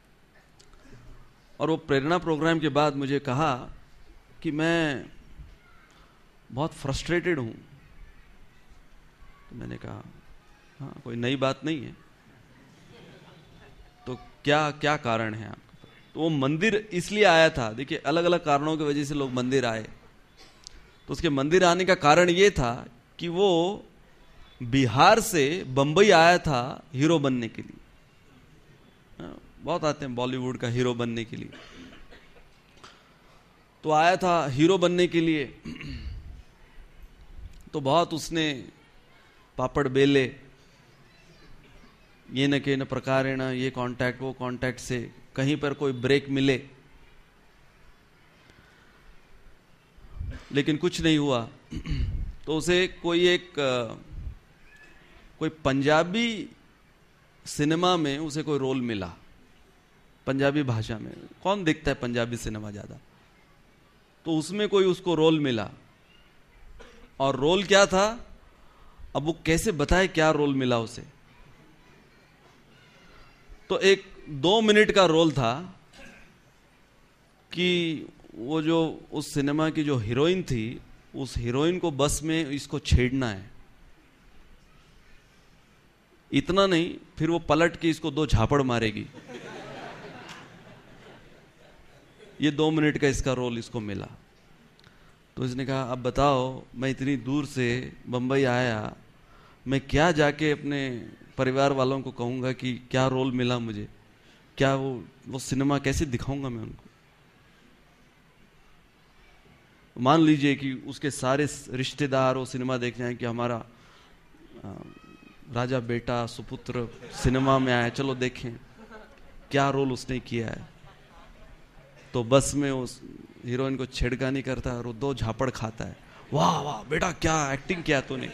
और वो प्रेरणा प्रोग्राम के बाद मुझे कहा कि मैं बहुत फ्रस्ट्रेटेड हूं। तो मैंने कहा हाँ, कोई नई बात नहीं है, तो क्या क्या कारण है आपका? तो वो मंदिर इसलिए आया था, देखिए अलग अलग कारणों की वजह से लोग मंदिर आए। तो उसके मंदिर आने का कारण ये था कि वो बिहार से बंबई आया था हीरो बनने के लिए। बहुत आते हैं बॉलीवुड का हीरो बनने के लिए, तो आया था हीरो बनने के लिए। तो बहुत उसने पापड़ बेले, ये न के न प्रकार न, ये कांटेक्ट वो कांटेक्ट से, कहीं पर कोई ब्रेक मिले, लेकिन कुछ नहीं हुआ। तो उसे कोई एक कोई पंजाबी सिनेमा में उसे कोई रोल मिला, पंजाबी भाषा में। कौन देखता है पंजाबी सिनेमा ज्यादा? तो उसमें कोई उसको रोल मिला, और रोल क्या था, अब वो कैसे बताए क्या रोल मिला उसे। तो एक दो मिनट का रोल था कि वो जो उस सिनेमा की जो हीरोइन थी, उस हीरोइन को बस में इसको छेड़ना है। इतना नहीं, फिर वो पलट के इसको दो झापड़ मारेगी। ये दो मिनट का इसका रोल इसको मिला। तो इसने कहा अब बताओ, मैं इतनी दूर से बंबई आया, मैं क्या जाके अपने परिवार वालों को कहूंगा कि क्या रोल मिला मुझे, क्या वो वो सिनेमा कैसे दिखाऊंगा मैं उनको। मान लीजिए कि उसके सारे रिश्तेदार वो सिनेमा देखने आए कि हमारा राजा बेटा सुपुत्र सिनेमा में आया, चलो देखें क्या रोल उसने किया है। तो बस में उस हीरोइन को छेड़खानी करता है और वो दो झापड़ खाता है। वाह वाह बेटा, क्या एक्टिंग किया तूने।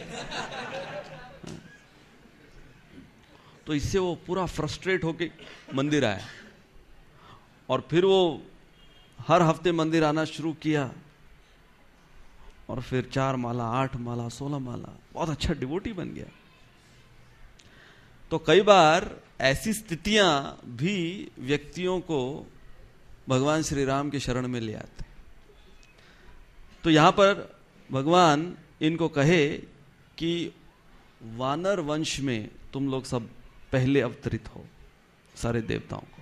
तो इससे वो पूरा फ्रस्ट्रेट होके मंदिर आया, और फिर वो हर हफ्ते मंदिर आना शुरू किया, और फिर चार माला, आठ माला, सोलह माला, बहुत अच्छा डिवोटी बन गया। तो कई बार ऐसी स्थितियां भी व्यक्तियों को भगवान श्री राम के शरण में ले आते। तो यहां पर भगवान इनको कहे कि वानर वंश में तुम लोग सब पहले अवतरित हो, सारे देवताओं को।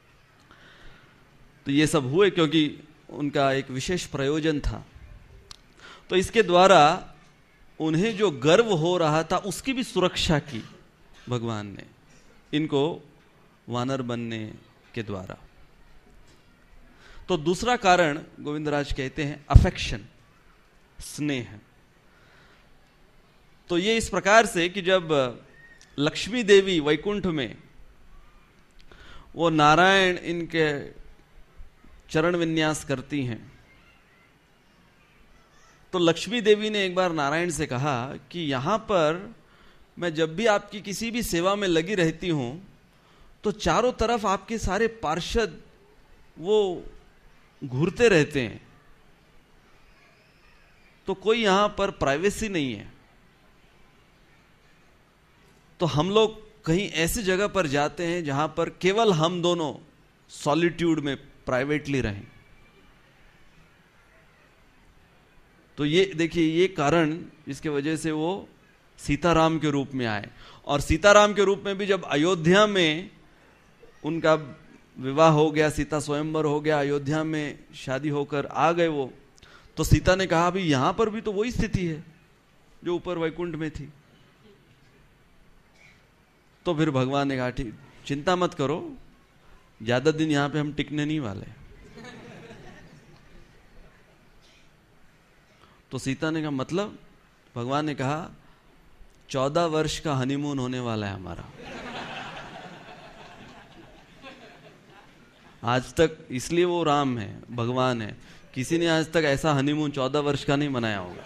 तो ये सब हुए क्योंकि उनका एक विशेष प्रयोजन था। तो इसके द्वारा उन्हें जो गर्व हो रहा था उसकी भी सुरक्षा की भगवान ने इनको वानर बनने के द्वारा। तो दूसरा कारण गोविंदराज कहते हैं अफेक्शन, स्नेह। तो ये इस प्रकार से कि जब लक्ष्मी देवी वैकुंठ में वो नारायण इनके चरण विन्यास करती हैं, तो लक्ष्मी देवी ने एक बार नारायण से कहा कि यहां पर मैं जब भी आपकी किसी भी सेवा में लगी रहती हूं तो चारों तरफ आपके सारे पार्षद वो घूरते रहते हैं, तो कोई यहां पर प्राइवेसी नहीं है। तो हम लोग कहीं ऐसी जगह पर जाते हैं जहां पर केवल हम दोनों सॉलिट्यूड में प्राइवेटली रहें। तो ये देखिए, ये कारण जिसके वजह से वो सीताराम के रूप में आए। और सीताराम के रूप में भी जब अयोध्या में उनका विवाह हो गया, सीता स्वयंवर हो गया, अयोध्या में शादी होकर आ गए वो, तो सीता ने कहा भी यहां पर भी तो वही स्थिति है जो ऊपर वैकुंठ में थी। तो फिर भगवान ने कहा ठीक, चिंता मत करो, ज्यादा दिन यहां पे हम टिकने नहीं वाले। तो सीता ने कहा मतलब? भगवान ने कहा चौदह वर्ष का हनीमून होने वाला है हमारा। आज तक इसलिए वो राम है, भगवान है, कि किसी ने आज तक ऐसा हनीमून चौदह वर्ष का नहीं मनाया होगा।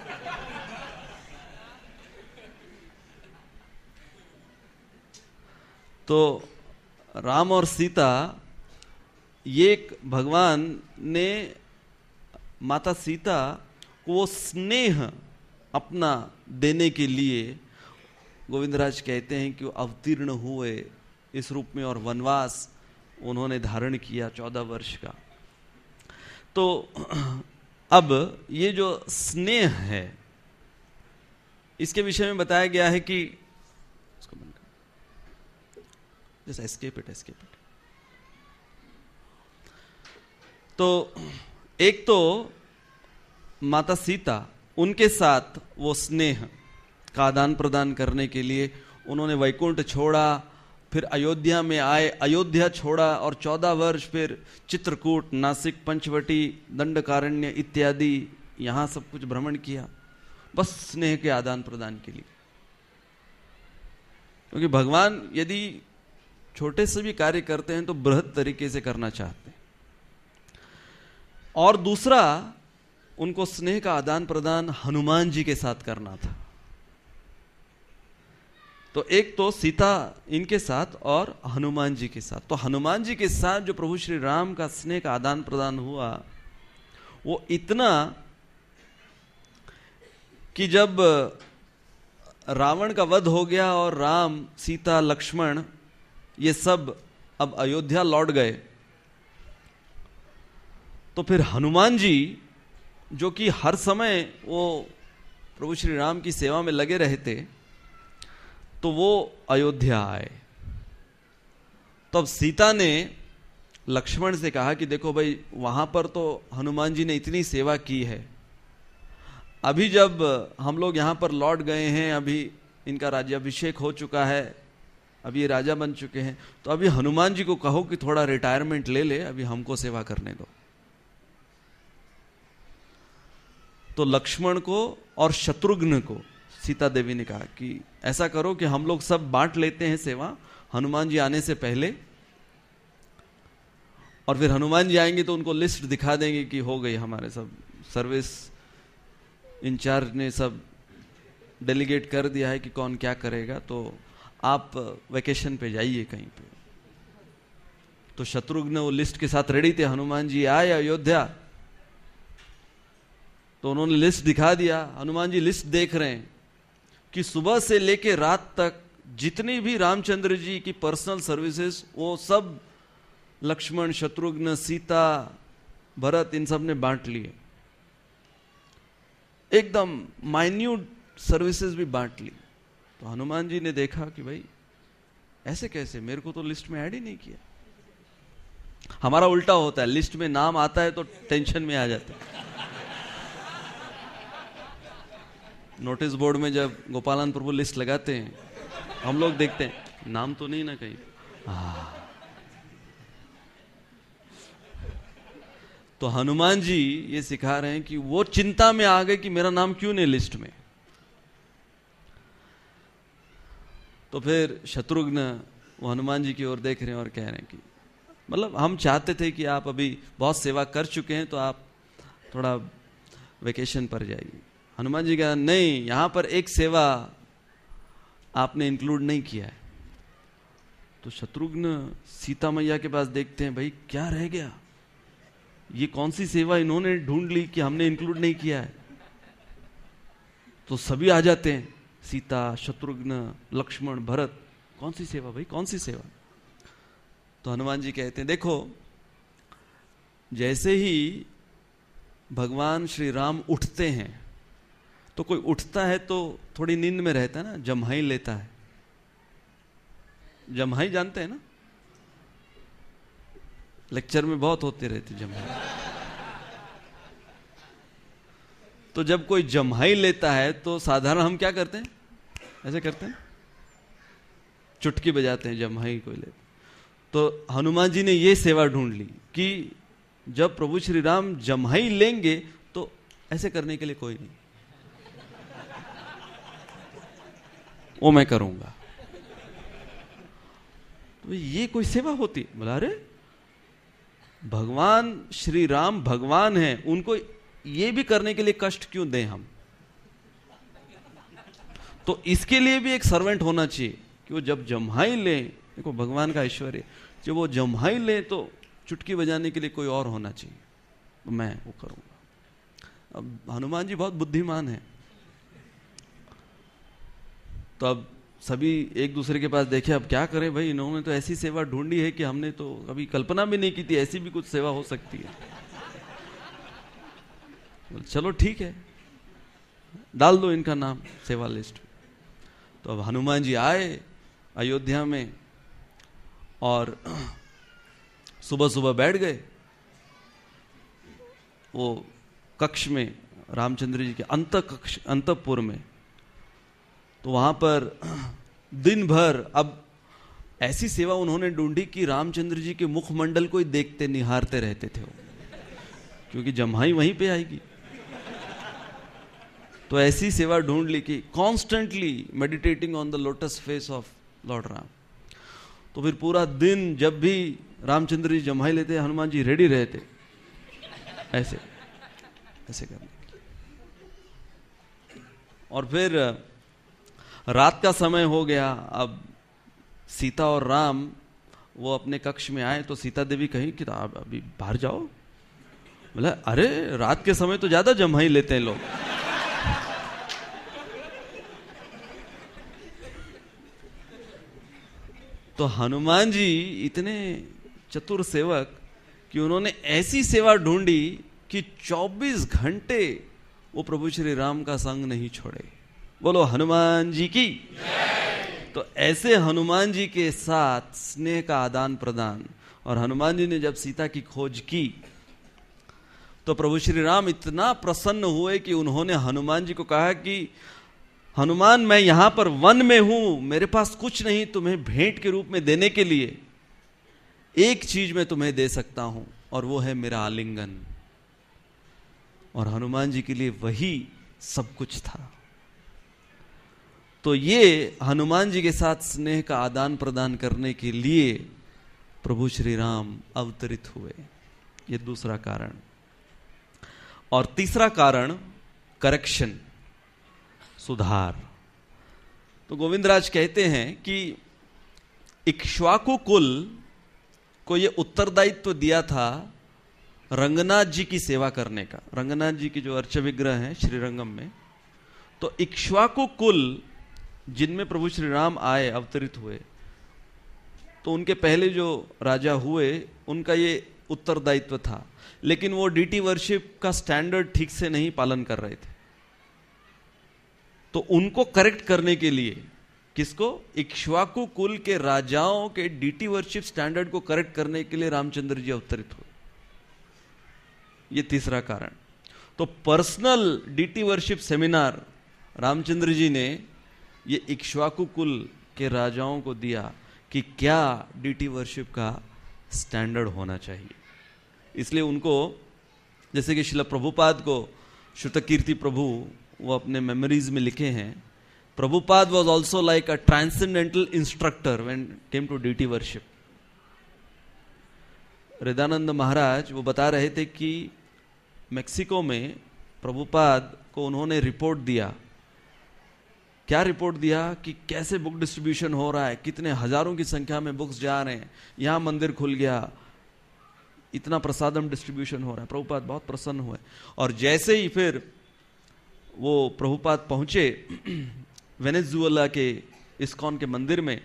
तो राम और सीता, ये भगवान ने माता सीता को वो स्नेह अपना देने के लिए गोविंदराज कहते हैं कि वो अवतीर्ण हुए इस रूप में और वनवास उन्होंने धारण किया चौदह वर्ष का। तो अब ये जो स्नेह है इसके विषय में बताया गया है कि इसको बंद कर, just escape it escape it. तो एक तो माता सीता, उनके साथ वो स्नेह का आदान प्रदान करने के लिए उन्होंने वैकुंठ छोड़ा, फिर अयोध्या में आए, अयोध्या छोड़ा और चौदह वर्ष फिर चित्रकूट, नासिक, पंचवटी, दंडकारण्य इत्यादि यहां सब कुछ भ्रमण किया, बस स्नेह के आदान प्रदान के लिए। क्योंकि भगवान यदि छोटे से भी कार्य करते हैं तो बृहद तरीके से करना चाहते हैं। और दूसरा, उनको स्नेह का आदान प्रदान हनुमान जी के साथ करना था। तो एक तो सीता इनके साथ और हनुमान जी के साथ। तो हनुमान जी के साथ जो प्रभु श्री राम का स्नेह का आदान प्रदान हुआ वो इतना कि जब रावण का वध हो गया और राम, सीता, लक्ष्मण ये सब अब अयोध्या लौट गए, तो फिर हनुमान जी जो कि हर समय वो प्रभु श्री राम की सेवा में लगे रहते, तो वो अयोध्या आए। तो अब सीता ने लक्ष्मण से कहा कि देखो भाई, वहां पर तो हनुमान जी ने इतनी सेवा की है, अभी जब हम लोग यहां पर लौट गए हैं, अभी इनका राज्याभिषेक हो चुका है, अभी ये राजा बन चुके हैं, तो अभी हनुमान जी को कहो कि थोड़ा रिटायरमेंट ले ले, अभी हमको सेवा करने दो। तो लक्ष्मण को और शत्रुघ्न को सीता देवी ने कहा कि ऐसा करो कि हम लोग सब बांट लेते हैं सेवा हनुमान जी आने से पहले, और फिर हनुमान जी आएंगे तो उनको लिस्ट दिखा देंगे कि हो गई, हमारे सब सर्विस इंचार्ज ने सब डेलीगेट कर दिया है कि कौन क्या करेगा, तो आप वेकेशन पे जाइए कहीं पे। तो शत्रुघ्न वो लिस्ट के साथ रेडी थे। हनुमान जी आए अयोध्या तो उन्होंने लिस्ट दिखा दिया। हनुमान जी लिस्ट देख रहे हैं कि सुबह से लेके रात तक जितनी भी रामचंद्र जी की पर्सनल सर्विसेज वो सब लक्ष्मण, शत्रुघ्न, सीता, भरत इन सब ने बांट लिए, एकदम माइन्यूट सर्विसेज भी बांट ली। तो हनुमान जी ने देखा कि भाई ऐसे कैसे, मेरे को तो लिस्ट में ऐड ही नहीं किया। हमारा उल्टा होता है, लिस्ट में नाम आता है तो टेंशन में आ जाते हैं। नोटिस बोर्ड में जब गोपालानंद प्रभु लिस्ट लगाते हैं, हम लोग देखते हैं नाम तो नहीं ना कहीं। तो हनुमान जी ये सिखा रहे हैं कि वो चिंता में आ गए कि मेरा नाम क्यों नहीं लिस्ट में। तो फिर शत्रुघ्न वो हनुमान जी की ओर देख रहे हैं और कह रहे हैं कि मतलब हम चाहते थे कि आप अभी बहुत सेवा कर चुके हैं तो आप थोड़ा वेकेशन पर जाइए। हनुमान जी कहा नहीं, यहां पर एक सेवा आपने इंक्लूड नहीं किया है। तो शत्रुघ्न सीता मैया के पास देखते हैं, भाई क्या रह गया, ये कौन सी सेवा इन्होंने ढूंढ ली कि हमने इंक्लूड नहीं किया है। तो सभी आ जाते हैं, सीता, शत्रुघ्न, लक्ष्मण, भरत, कौन सी सेवा भाई, कौन सी सेवा। तो हनुमान जी कहते हैं देखो, जैसे ही भगवान श्री राम उठते हैं तो कोई उठता है तो थोड़ी नींद में रहता है ना, जम्हाई लेता है। जम्हाई जानते हैं ना, लेक्चर में बहुत होते रहते जम्हाई। तो जब कोई जम्हाई लेता है तो साधारण हम क्या करते हैं, ऐसे करते हैं, चुटकी बजाते हैं, जम्हाई कोई लेते। तो हनुमान जी ने ये सेवा ढूंढ ली कि जब प्रभु श्री राम जम्हाई लेंगे तो ऐसे करने के लिए कोई नहीं, वो मैं करूंगा। तो ये कोई सेवा होती? बोला अरे भगवान श्री राम भगवान हैं, उनको ये भी करने के लिए कष्ट क्यों दें हम? तो इसके लिए भी एक सर्वेंट होना चाहिए कि वो जब जम्हाई ले, देखो भगवान का ऐश्वर्य, जब वो जम्हाई ले तो चुटकी बजाने के लिए कोई और होना चाहिए, तो मैं वो करूंगा। अब हनुमान जी बहुत बुद्धिमान है, तो अब सभी एक दूसरे के पास देखे अब क्या करें भाई, इन्होंने तो ऐसी सेवा ढूंढी है कि हमने तो कभी कल्पना भी नहीं की थी, ऐसी भी कुछ सेवा हो सकती है। चलो ठीक है, डाल दो इनका नाम सेवा लिस्ट। तो अब हनुमान जी आए अयोध्या में और सुबह सुबह बैठ गए वो कक्ष में, रामचंद्र जी के अंत कक्ष अंतपुर में। तो वहां पर दिन भर अब ऐसी सेवा उन्होंने ढूंढी कि रामचंद्र जी के मुखमंडल को ही देखते निहारते रहते थे वो, क्योंकि जम्हाई वहीं पे आएगी। तो ऐसी सेवा ढूंढ ली कि constantly meditating on the lotus face of Lord Ram. तो फिर पूरा दिन जब भी रामचंद्र जी जम्हाई लेते, हनुमान जी रेडी रहते ऐसे ऐसे करने। और फिर रात का समय हो गया, अब सीता और राम वो अपने कक्ष में आए, तो सीता देवी कही कि आप अभी बाहर जाओ। बोला अरे रात के समय तो ज्यादा जम्हाई लेते हैं लोग। तो हनुमान जी इतने चतुर सेवक कि उन्होंने ऐसी सेवा ढूंढी कि चौबीस घंटे वो प्रभु श्री राम का संग नहीं छोड़े। बोलो हनुमान जी की। तो ऐसे हनुमान जी के साथ स्नेह का आदान प्रदान, और हनुमान जी ने जब सीता की खोज की तो प्रभु श्री राम इतना प्रसन्न हुए कि उन्होंने हनुमान जी को कहा कि हनुमान, मैं यहां पर वन में हूं, मेरे पास कुछ नहीं तुम्हें भेंट के रूप में देने के लिए, एक चीज मैं तुम्हें दे सकता हूं और वो है मेरा आलिंगन। और हनुमान जी के लिए वही सब कुछ था। तो ये हनुमान जी के साथ स्नेह का आदान प्रदान करने के लिए प्रभु श्री राम अवतरित हुए। ये दूसरा कारण। और तीसरा कारण करेक्शन, सुधार। तो गोविंदराज कहते हैं कि इक्ष्वाकु कुल को ये उत्तरदायित्व दिया था रंगनाथ जी की सेवा करने का। रंगनाथ जी की जो अर्च विग्रह है श्रीरंगम में, तो इक्ष्वाकु कुल जिनमें प्रभु श्री राम आए, अवतरित हुए, तो उनके पहले जो राजा हुए उनका ये उत्तरदायित्व था, लेकिन वो डीटी वर्शिप का स्टैंडर्ड ठीक से नहीं पालन कर रहे थे। तो उनको करेक्ट करने के लिए, किसको? इक्ष्वाकु कुल के राजाओं के डीटी वर्शिप स्टैंडर्ड को करेक्ट करने के लिए रामचंद्र जी अवतरित हुए। ये तीसरा कारण। तो personal deity worship seminar Ramchandra ji ने ये इक्ष्वाकु कुल के राजाओं को दिया कि क्या डीटी वर्शिप का स्टैंडर्ड होना चाहिए। इसलिए उनको, जैसे कि श्रील प्रभुपाद को श्रुतकीर्ति प्रभु वो अपने मेमोरीज में लिखे हैं, Prabhupad was also like a transcendental instructor when came to deity worship. Hridayanand Maharaj वो बता रहे थे कि मेक्सिको में प्रभुपाद को उन्होंने रिपोर्ट दिया। क्या रिपोर्ट दिया? कि कैसे बुक डिस्ट्रीब्यूशन हो रहा है, कितने हजारों की संख्या में बुक्स जा रहे हैं, यहां मंदिर खुल गया, इतना प्रसादम डिस्ट्रीब्यूशन हो रहा है। प्रभुपाद बहुत प्रसन्न हुए। और जैसे ही फिर वो प्रभुपाद पहुंचे वेनेजुएला के इस्कॉन के मंदिर में,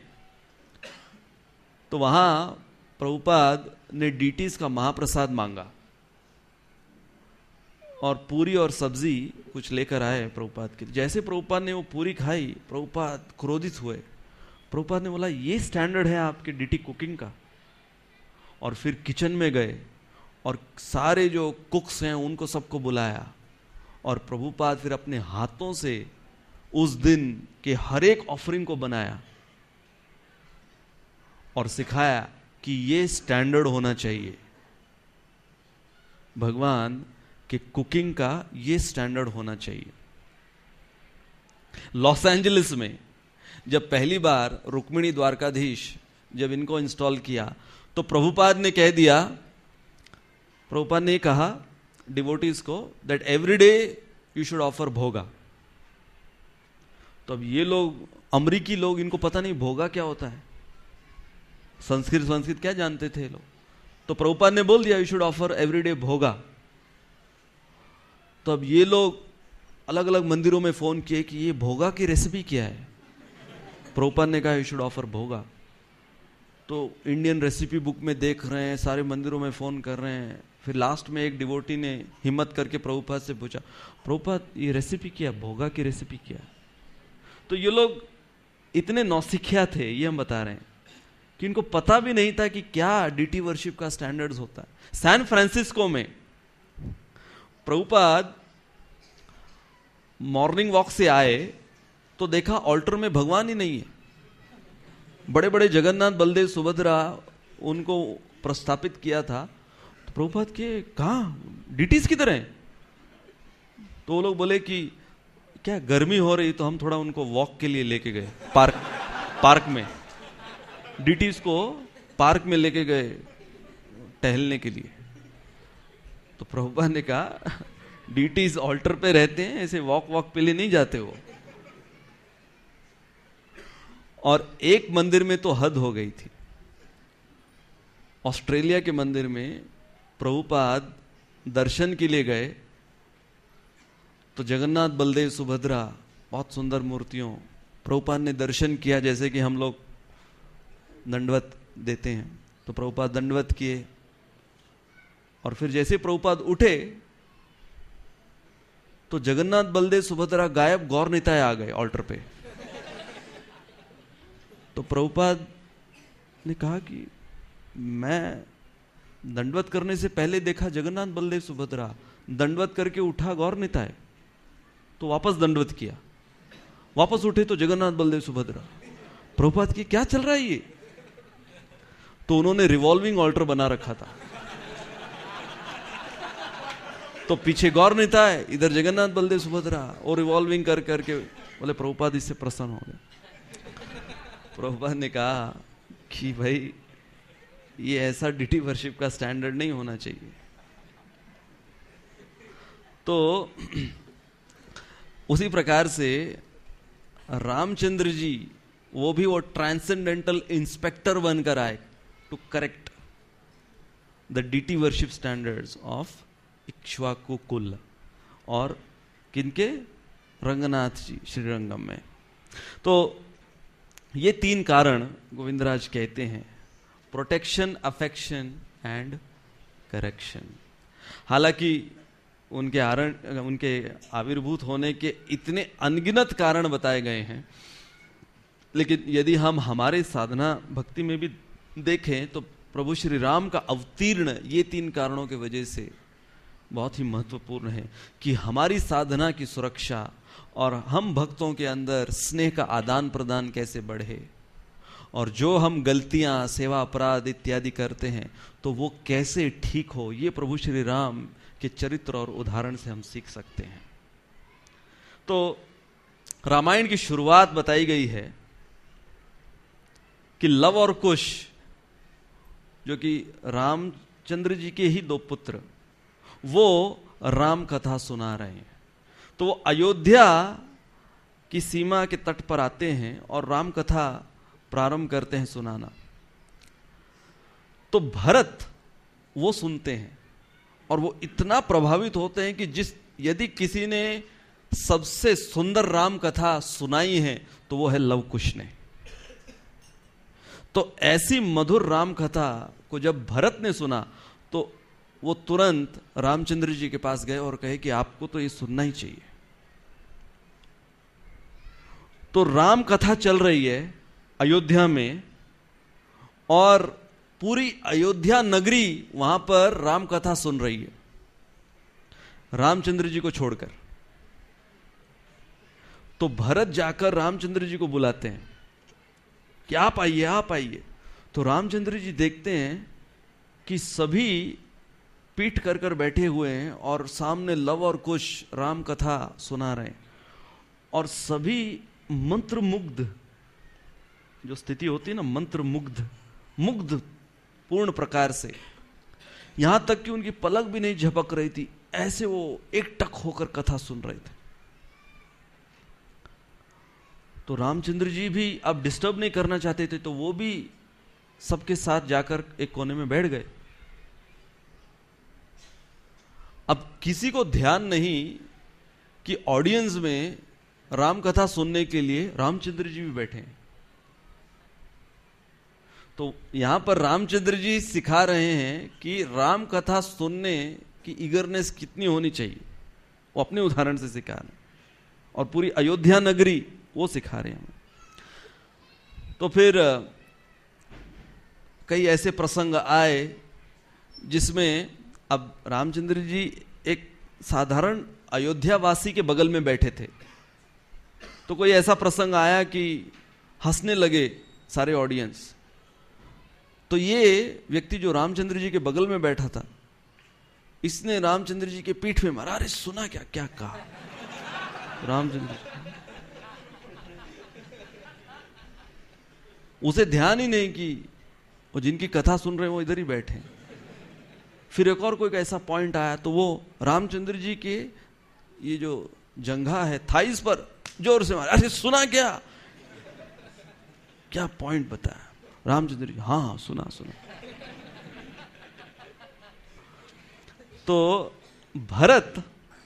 तो वहां प्रभुपाद ने डीटीज का महाप्रसाद मांगा और पूरी और सब्जी कुछ लेकर आए प्रभुपाद के। जैसे प्रभुपाद ने वो पूरी खाई, प्रभुपाद क्रोधित हुए। प्रभुपाद ने बोला ये स्टैंडर्ड है आपके डीटी कुकिंग का? और फिर किचन में गए और सारे जो कुक्स हैं उनको सबको बुलाया, और प्रभुपाद फिर अपने हाथों से उस दिन के हर एक ऑफरिंग को बनाया और सिखाया कि ये स्टैंडर्ड होना चाहिए। भगवान कि कुकिंग का ये स्टैंडर्ड होना चाहिए। लॉस एंजलिस में जब पहली बार रुक्मिणी द्वारकाधीश जब इनको इंस्टॉल किया, तो प्रभुपाद ने कह दिया प्रभुपाद ने कहा डिवोटीज को that every day you should offer bhoga. तो अब ये लोग अमरीकी लोग, इनको पता नहीं भोगा क्या होता है, संस्कृत संस्कृत क्या जानते थे लोग। तो प्रभुपाद ने बोल दिया you should offer every day bhoga. तो अब ये लोग अलग अलग मंदिरों में फोन किए कि ये भोगा की रेसिपी क्या है। प्रभुपाद ने कहा यू शुड ऑफर भोगा। तो इंडियन रेसिपी बुक में देख रहे हैं, सारे मंदिरों में फोन कर रहे हैं। फिर लास्ट में एक डिवोटी ने हिम्मत करके प्रभुपाद से पूछा, प्रभुपाद ये रेसिपी क्या, भोगा की रेसिपी क्या। तो ये लोग इतने नौसिखिया थे, ये हम बता रहे हैं कि इनको पता भी नहीं था कि क्या डीटी वर्शिप का स्टैंडर्ड्स होता है। सैन फ्रांसिस्को में प्रभुपाद मॉर्निंग वॉक से आए तो देखा ऑल्टर में भगवान ही नहीं है। बड़े बड़े जगन्नाथ, बलदेव, सुभद्रा उनको प्रस्थापित किया था। तो प्रभुपाद के कहाँ डीटीज किधर हैं? तो वो लोग बोले कि क्या गर्मी हो रही, तो हम थोड़ा उनको वॉक के लिए लेके गए पार्क पार्क में। डीटीज को पार्क में लेके गए टहलने के लिए। तो प्रभुपाद ने कहा डीटीज ऑल्टर पे रहते हैं, ऐसे वॉक वॉक पे लिए नहीं जाते वो। और एक मंदिर में तो हद हो गई थी। ऑस्ट्रेलिया के मंदिर में प्रभुपाद दर्शन के लिए गए तो जगन्नाथ, बलदेव, सुभद्रा, बहुत सुंदर मूर्तियों, प्रभुपाद ने दर्शन किया जैसे कि हम लोग दंडवत देते हैं। तो प्रभुपाद दंडवत किए और फिर जैसे प्रभुपाद उठे तो जगन्नाथ, बलदेव, सुभद्रा गायब, गौर निताय आ गए ऑल्टर पे। तो प्रभुपाद ने कहा कि मैं दंडवत करने से पहले देखा जगन्नाथ, बलदेव, सुभद्रा, दंडवत करके उठा गौर निताय, तो वापस दंडवत किया, वापस उठे तो जगन्नाथ, बलदेव, सुभद्रा। प्रभुपाद की क्या चल रहा है ये? तो उन्होंने रिवॉल्विंग ऑल्टर बना रखा था। तो पीछे गौर निताय, इधर जगन्नाथ, बलदेव, सुभद्रा, और रिवॉल्विंग कर करके बोले प्रभुपाद इससे प्रसन्न हो गए। प्रभुपाद ने कहा कि भाई ये ऐसा डीटी वर्शिप का स्टैंडर्ड नहीं होना चाहिए। तो उसी प्रकार से रामचंद्र जी, वो भी वो ट्रांसेंडेंटल इंस्पेक्टर बनकर आए to correct the deity worship standards of Ikshvaku कुल। और किनके? रंगनाथ जी श्रीरंगम में। तो ये तीन कारण गोविंदराज कहते हैं, प्रोटेक्शन, अफेक्शन एंड करेक्शन। हालांकि उनके आरण उनके आविर्भूत होने के इतने अनगिनत कारण बताए गए हैं, लेकिन यदि हम हमारे साधना भक्ति में भी देखें तो प्रभु श्री राम का अवतीर्ण ये तीन कारणों के वजह से बहुत ही महत्वपूर्ण है कि हमारी साधना की सुरक्षा और हम भक्तों के अंदर स्नेह का आदान प्रदान कैसे बढ़े, और जो हम गलतियां, सेवा अपराध इत्यादि करते हैं तो वो कैसे ठीक हो, ये प्रभु श्री राम के चरित्र और उदाहरण से हम सीख सकते हैं। तो रामायण की शुरुआत बताई गई है कि लव और कुश, जो कि रामचंद्र जी के ही दो पुत्र, वो राम कथा सुना रहे हैं। तो वो अयोध्या की सीमा के तट पर आते हैं और राम कथा प्रारंभ करते हैं सुनाना। तो भरत वो सुनते हैं और वो इतना प्रभावित होते हैं कि जिस यदि किसी ने सबसे सुंदर राम कथा सुनाई है तो वो है लव कुश ने। तो ऐसी मधुर राम कथा को जब भरत ने सुना तो वो तुरंत रामचंद्र जी के पास गए और कहे कि आपको तो ये सुनना ही चाहिए। तो राम कथा चल रही है अयोध्या में और पूरी अयोध्या नगरी वहां पर राम कथा सुन रही है, रामचंद्र जी को छोड़कर। तो भरत जाकर रामचंद्र जी को बुलाते हैं कि आप आइए, आप आइए। तो रामचंद्र जी देखते हैं कि सभी पीठ कर कर बैठे हुए हैं और सामने लव और कुश राम कथा सुना रहे हैं, और सभी मंत्र मुग्ध, जो स्थिति होती है ना, मंत्र मुग्ध, मुग्ध पूर्ण प्रकार से यहां तक कि उनकी पलक भी नहीं झपक रही थी, ऐसे वो एकटक होकर कथा सुन रहे थे। तो रामचंद्र जी भी अब डिस्टर्ब नहीं करना चाहते थे, तो वो भी सबके साथ जाकर एक कोने में बैठ गए। अब किसी को ध्यान नहीं कि ऑडियंस में राम कथा सुनने के लिए रामचंद्र जी भी बैठे हैं। तो यहां पर रामचंद्र जी सिखा रहे हैं कि राम कथा सुनने की ईगरनेस कितनी होनी चाहिए, वो अपने उदाहरण से सिखा रहे हैं, और पूरी अयोध्या नगरी वो सिखा रहे हैं। तो फिर कई ऐसे प्रसंग आए जिसमें अब रामचंद्र जी एक साधारण अयोध्यावासी के बगल में बैठे थे, तो कोई ऐसा प्रसंग आया कि हंसने लगे सारे ऑडियंस। तो ये व्यक्ति जो रामचंद्र जी के बगल में बैठा था, इसने रामचंद्र जी के पीठ पे मारा, अरे सुना क्या क्या कहा रामचंद्र जी। उसे ध्यान ही नहीं कि वो जिनकी कथा सुन रहे हैं वो इधर ही बैठे। फिर एक और कोई ऐसा पॉइंट आया, तो वो रामचंद्र जी के ये जो जंघा है थाइस पर जोर से मारा, अरे सुना क्या क्या पॉइंट बताया रामचंद्र जी, हाँ हाँ सुना सुना। तो भरत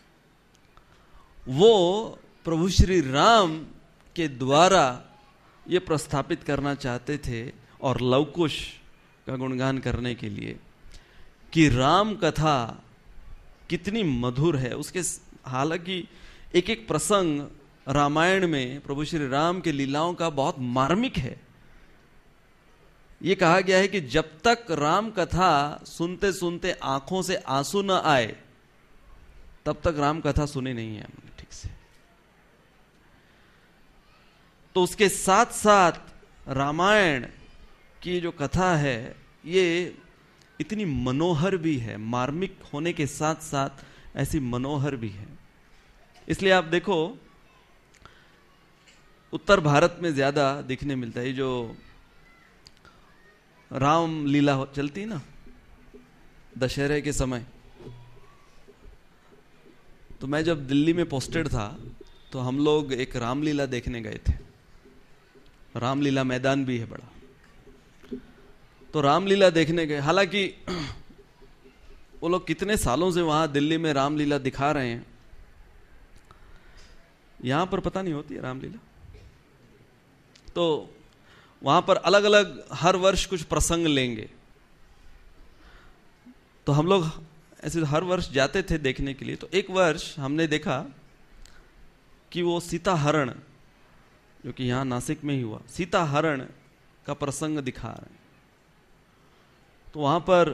वो प्रभु श्री राम के द्वारा ये प्रस्थापित करना चाहते थे, और लवकुश का गुणगान करने के लिए कि राम कथा कितनी मधुर है। उसके हालांकि एक एक प्रसंग रामायण में प्रभु श्री राम के लीलाओं का बहुत मार्मिक है। ये कहा गया है कि जब तक राम कथा सुनते सुनते आंखों से आंसू न आए, तब तक राम कथा सुनी नहीं है हमने ठीक से। तो उसके साथ साथ रामायण की जो कथा है ये इतनी मनोहर भी है, मार्मिक होने के साथ साथ ऐसी मनोहर भी है। इसलिए आप देखो उत्तर भारत में ज्यादा दिखने मिलता है, जो राम लीला चलती ना दशहरे के समय। तो मैं जब दिल्ली में पोस्टेड था तो हम लोग एक रामलीला देखने गए थे। रामलीला मैदान भी है बड़ा, तो रामलीला देखने गए। हालांकि वो लोग कितने सालों से वहां दिल्ली में रामलीला दिखा रहे हैं, यहां पर पता नहीं होती है रामलीला। तो वहां पर अलग अलग हर वर्ष कुछ प्रसंग लेंगे, तो हम लोग ऐसे हर वर्ष जाते थे देखने के लिए। तो एक वर्ष हमने देखा कि वो सीता हरण, जो कि यहां नासिक में ही हुआ, सीता हरण का प्रसंग दिखा रहे हैं। तो वहां पर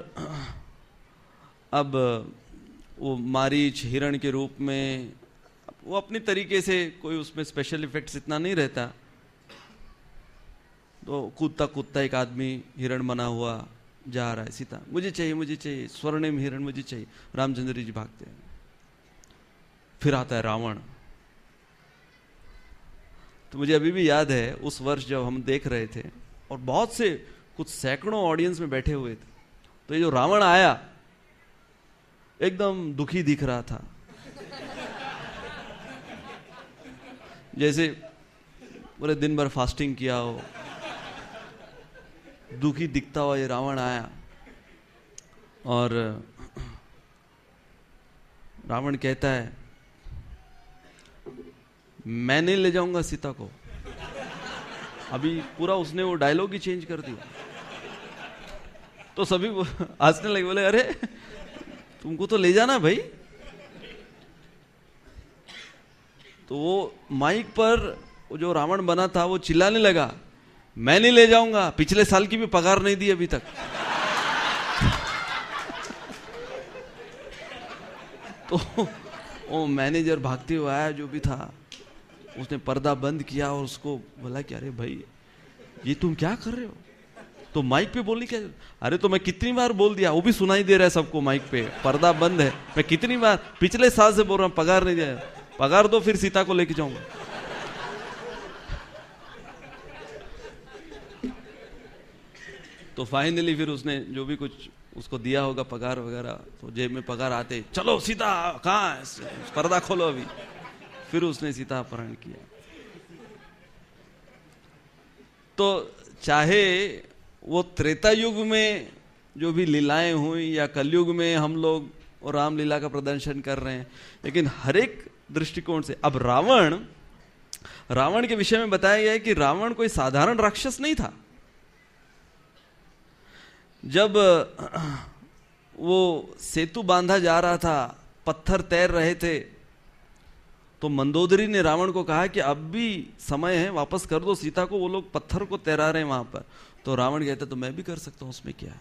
अब वो मारीच हिरण के रूप में, वो अपनी तरीके से, कोई उसमें स्पेशल इफेक्ट्स इतना नहीं रहता, तो कूदता कूदता एक आदमी हिरण बना हुआ जा रहा है, सीता मुझे चाहिए मुझे चाहिए, स्वर्णिम हिरण मुझे चाहिए, रामचंद्र जी भागते हैं। फिर आता है रावण। तो मुझे अभी भी याद है उस वर्ष जब हम देख रहे थे और बहुत से कुछ सैकड़ों ऑडियंस में बैठे हुए थे, तो ये जो रावण आया एकदम दुखी दिख रहा था, जैसे पूरे दिन भर फास्टिंग किया हो, दुखी दिखता हुआ ये रावण आया। और रावण कहता है मैं नहीं ले जाऊंगा सीता को। अभी पूरा उसने वो डायलॉग ही चेंज कर दिया। तो सभी हंसने लगे, बोले अरे तुमको तो ले जाना भाई। तो वो माइक पर वो जो रावण बना था वो चिल्लाने लगा, मैं नहीं ले जाऊंगा, पिछले साल की भी पगार नहीं दी अभी तक। तो वो मैनेजर भागते हुए आया जो भी था, उसने पर्दा बंद किया और उसको बोला कि अरे भाई ये तुम क्या कर रहे हो। तो माइक पे बोलनी क्या, अरे तो मैं कितनी बार बोल दिया, वो भी सुनाई दे रहा है सबको, माइक पे पर्दा बंद है, मैं कितनी बार पिछले साल से बोल रहा हूं पगार नहीं दिया, पगार दो फिर सीता को लेके जाऊंगा। तो फाइनली फिर उसने जो भी कुछ उसको दिया होगा पगार वगैरह, तो जेब में पगार आते चलो सीता कहाँ है, पर्दा खोलो अभी। फिर उसने सीता अपहरण किया। तो चाहे वो त्रेता युग में जो भी लीलाएं हुई या कलयुग में हम लोग और रामलीला का प्रदर्शन कर रहे हैं, लेकिन हर एक दृष्टिकोण से। अब रावण रावण के विषय में बताया गया है कि रावण कोई साधारण राक्षस नहीं था। जब वो सेतु बांधा जा रहा था, पत्थर तैर रहे थे, तो मंदोदरी ने रावण को कहा कि अब भी समय है, वापस कर दो सीता को, वो लोग पत्थर को तैरा रहे हैं वहां पर। तो रावण कहता तो मैं भी कर सकता हूं, उसमें क्या है।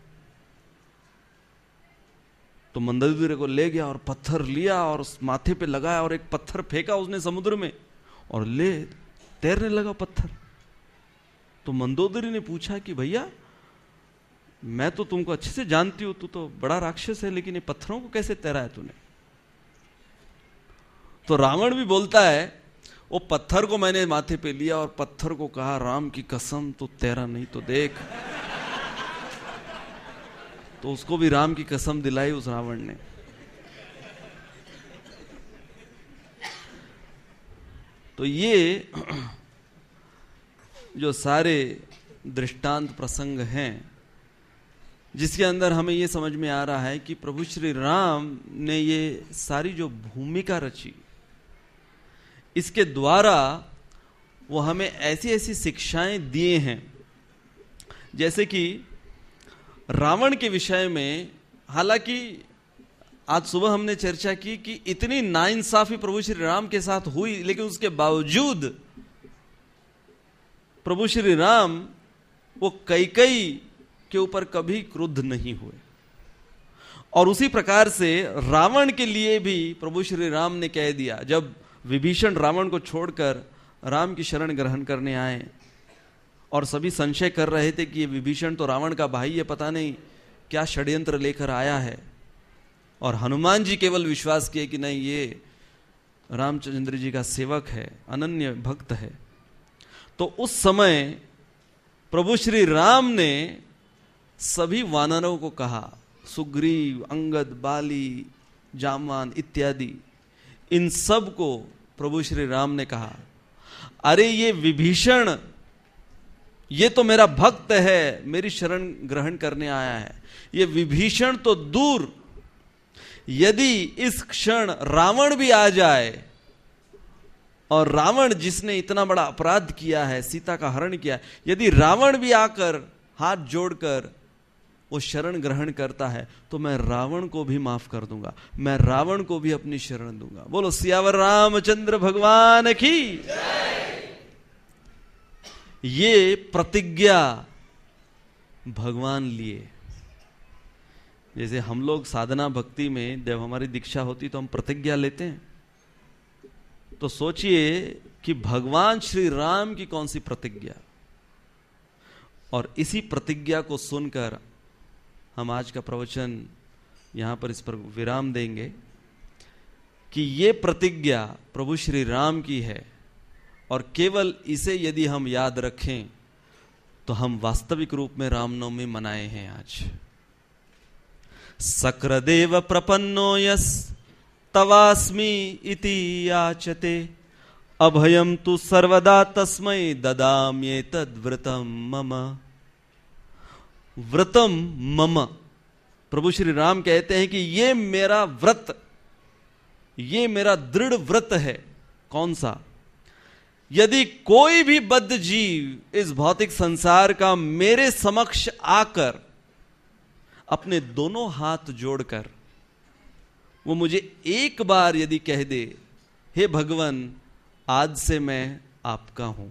तो मंदोदरी को ले गया और पत्थर लिया और उस माथे पे लगाया और एक पत्थर फेंका उसने समुद्र में और ले तैरने लगा पत्थर। तो मंदोदरी ने पूछा कि भैया मैं तो तुमको अच्छे से जानती हूं, तू तो बड़ा राक्षस है, लेकिन ये पत्थरों को कैसे तैराया तूने। तो रावण भी बोलता है वो पत्थर को मैंने माथे पे लिया और पत्थर को कहा राम की कसम तो तैरा नहीं तो देख। तो उसको भी राम की कसम दिलाई उस रावण ने। तो ये जो सारे दृष्टांत प्रसंग हैं, जिसके अंदर हमें ये समझ में आ रहा है कि प्रभु श्री राम ने ये सारी जो भूमिका रची, इसके द्वारा वो हमें ऐसी ऐसी शिक्षाएं दिए हैं। जैसे कि रावण के विषय में, हालांकि आज सुबह हमने चर्चा की कि इतनी नाइंसाफी प्रभु श्री राम के साथ हुई, लेकिन उसके बावजूद प्रभु श्री राम वो कैकेयी के ऊपर कभी क्रुद्ध नहीं हुए। और उसी प्रकार से रावण के लिए भी प्रभु श्री राम ने कह दिया, जब विभीषण रावण को छोड़कर राम की शरण ग्रहण करने आए और सभी संशय कर रहे थे कि ये विभीषण तो रावण का भाई है, पता नहीं क्या षड्यंत्र लेकर आया है, और हनुमान जी केवल विश्वास किए कि नहीं ये रामचंद्र जी का सेवक है, अनन्य भक्त है। तो उस समय प्रभु श्री राम ने सभी वानरों को कहा, सुग्रीव, अंगद, बाली, जामवान इत्यादि, इन सब को प्रभु श्री राम ने कहा, अरे ये विभीषण ये तो मेरा भक्त है, मेरी शरण ग्रहण करने आया है। ये विभीषण तो दूर, यदि इस क्षण रावण भी आ जाए, और रावण जिसने इतना बड़ा अपराध किया है, सीता का हरण किया है, यदि रावण भी आकर हाथ जोड़कर वो शरण ग्रहण करता है तो मैं रावण को भी माफ कर दूंगा, मैं रावण को भी अपनी शरण दूंगा। बोलो सियावर रामचंद्र भगवान की। ये प्रतिज्ञा भगवान लिए। जैसे हम लोग साधना भक्ति में जब हमारी दीक्षा होती तो हम प्रतिज्ञा लेते हैं, तो सोचिए कि भगवान श्री राम की कौन सी प्रतिज्ञा। और इसी प्रतिज्ञा को सुनकर हम आज का प्रवचन यहां पर इस पर विराम देंगे कि ये प्रतिज्ञा प्रभु श्री राम की है, और केवल इसे यदि हम याद रखें तो हम वास्तविक रूप में रामनवमी मनाए हैं आज। सक्र-देव प्रपन्नो यस तवास्मि इति याचते, अभयम तु सर्वदा तस्मै ददाम्येतद् व्रतम मम। व्रतम मम, प्रभु श्री राम कहते हैं कि ये मेरा व्रत, ये मेरा दृढ़ व्रत है। कौन सा? यदि कोई भी बद्ध जीव इस भौतिक संसार का मेरे समक्ष आकर अपने दोनों हाथ जोड़कर वो मुझे एक बार यदि कह दे, हे भगवान आज से मैं आपका हूं,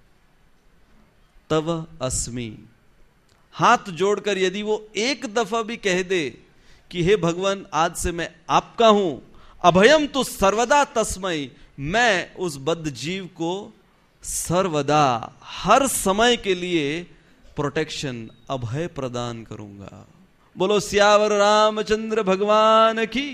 तव अस्मि, हाथ जोड़कर यदि वो एक दफा भी कह दे कि हे भगवान आज से मैं आपका हूं, अभयम तो सर्वदा तस्मै, मैं उस बद्ध जीव को सर्वदा हर समय के लिए प्रोटेक्शन, अभय प्रदान करूंगा। बोलो सियावर रामचंद्र भगवान की।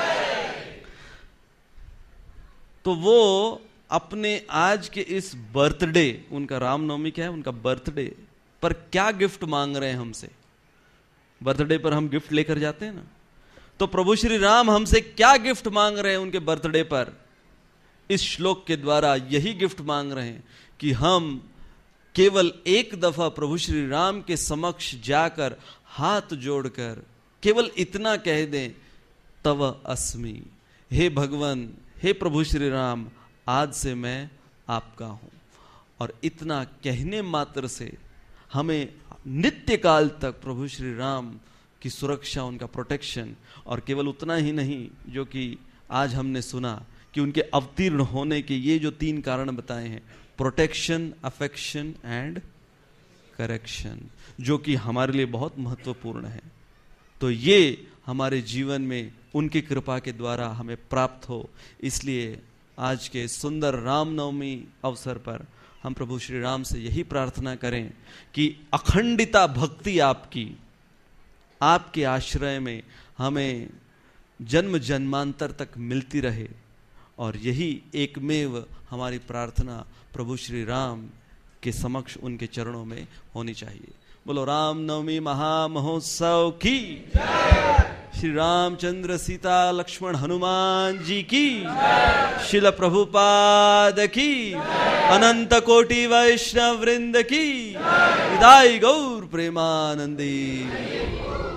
तो वो अपने आज के इस बर्थडे, उनका रामनवमी क्या है, उनका बर्थडे पर क्या गिफ्ट मांग रहे हैं हमसे? बर्थडे पर हम गिफ्ट लेकर जाते हैं ना, तो प्रभु श्री राम हमसे क्या गिफ्ट मांग रहे हैं उनके बर्थडे पर? इस श्लोक के द्वारा यही गिफ्ट मांग रहे हैं कि हम केवल एक दफा प्रभु श्री राम के समक्ष जाकर हाथ जोड़कर केवल इतना कह दें, तव अस्मि, हे भगवान, हे प्रभु श्री राम, आज से मैं आपका हूं। और इतना कहने मात्र से हमें नित्य काल तक प्रभु श्री राम की सुरक्षा, उनका प्रोटेक्शन, और केवल उतना ही नहीं जो कि आज हमने सुना कि उनके अवतीर्ण होने के ये जो तीन कारण बताए हैं, प्रोटेक्शन, अफेक्शन एंड करेक्शन, जो कि हमारे लिए बहुत महत्वपूर्ण है, तो ये हमारे जीवन में उनकी कृपा के द्वारा हमें प्राप्त हो। इसलिए आज के सुंदर रामनवमी अवसर पर हम प्रभु श्री राम से यही प्रार्थना करें कि अखंडिता भक्ति आपकी, आपके आश्रय में हमें जन्म जन्मांतर तक मिलती रहे। और यही एकमेव हमारी प्रार्थना प्रभु श्री राम के समक्ष उनके चरणों में होनी चाहिए। बोलो रामनवमी महामहोत्सव की, श्री रामचंद्र सीता लक्ष्मण हनुमान जी की, शिल प्रभुपाद की, अनंत कोटि वैष्णव वृंद की, विदाई गौर प्रेमानंदी।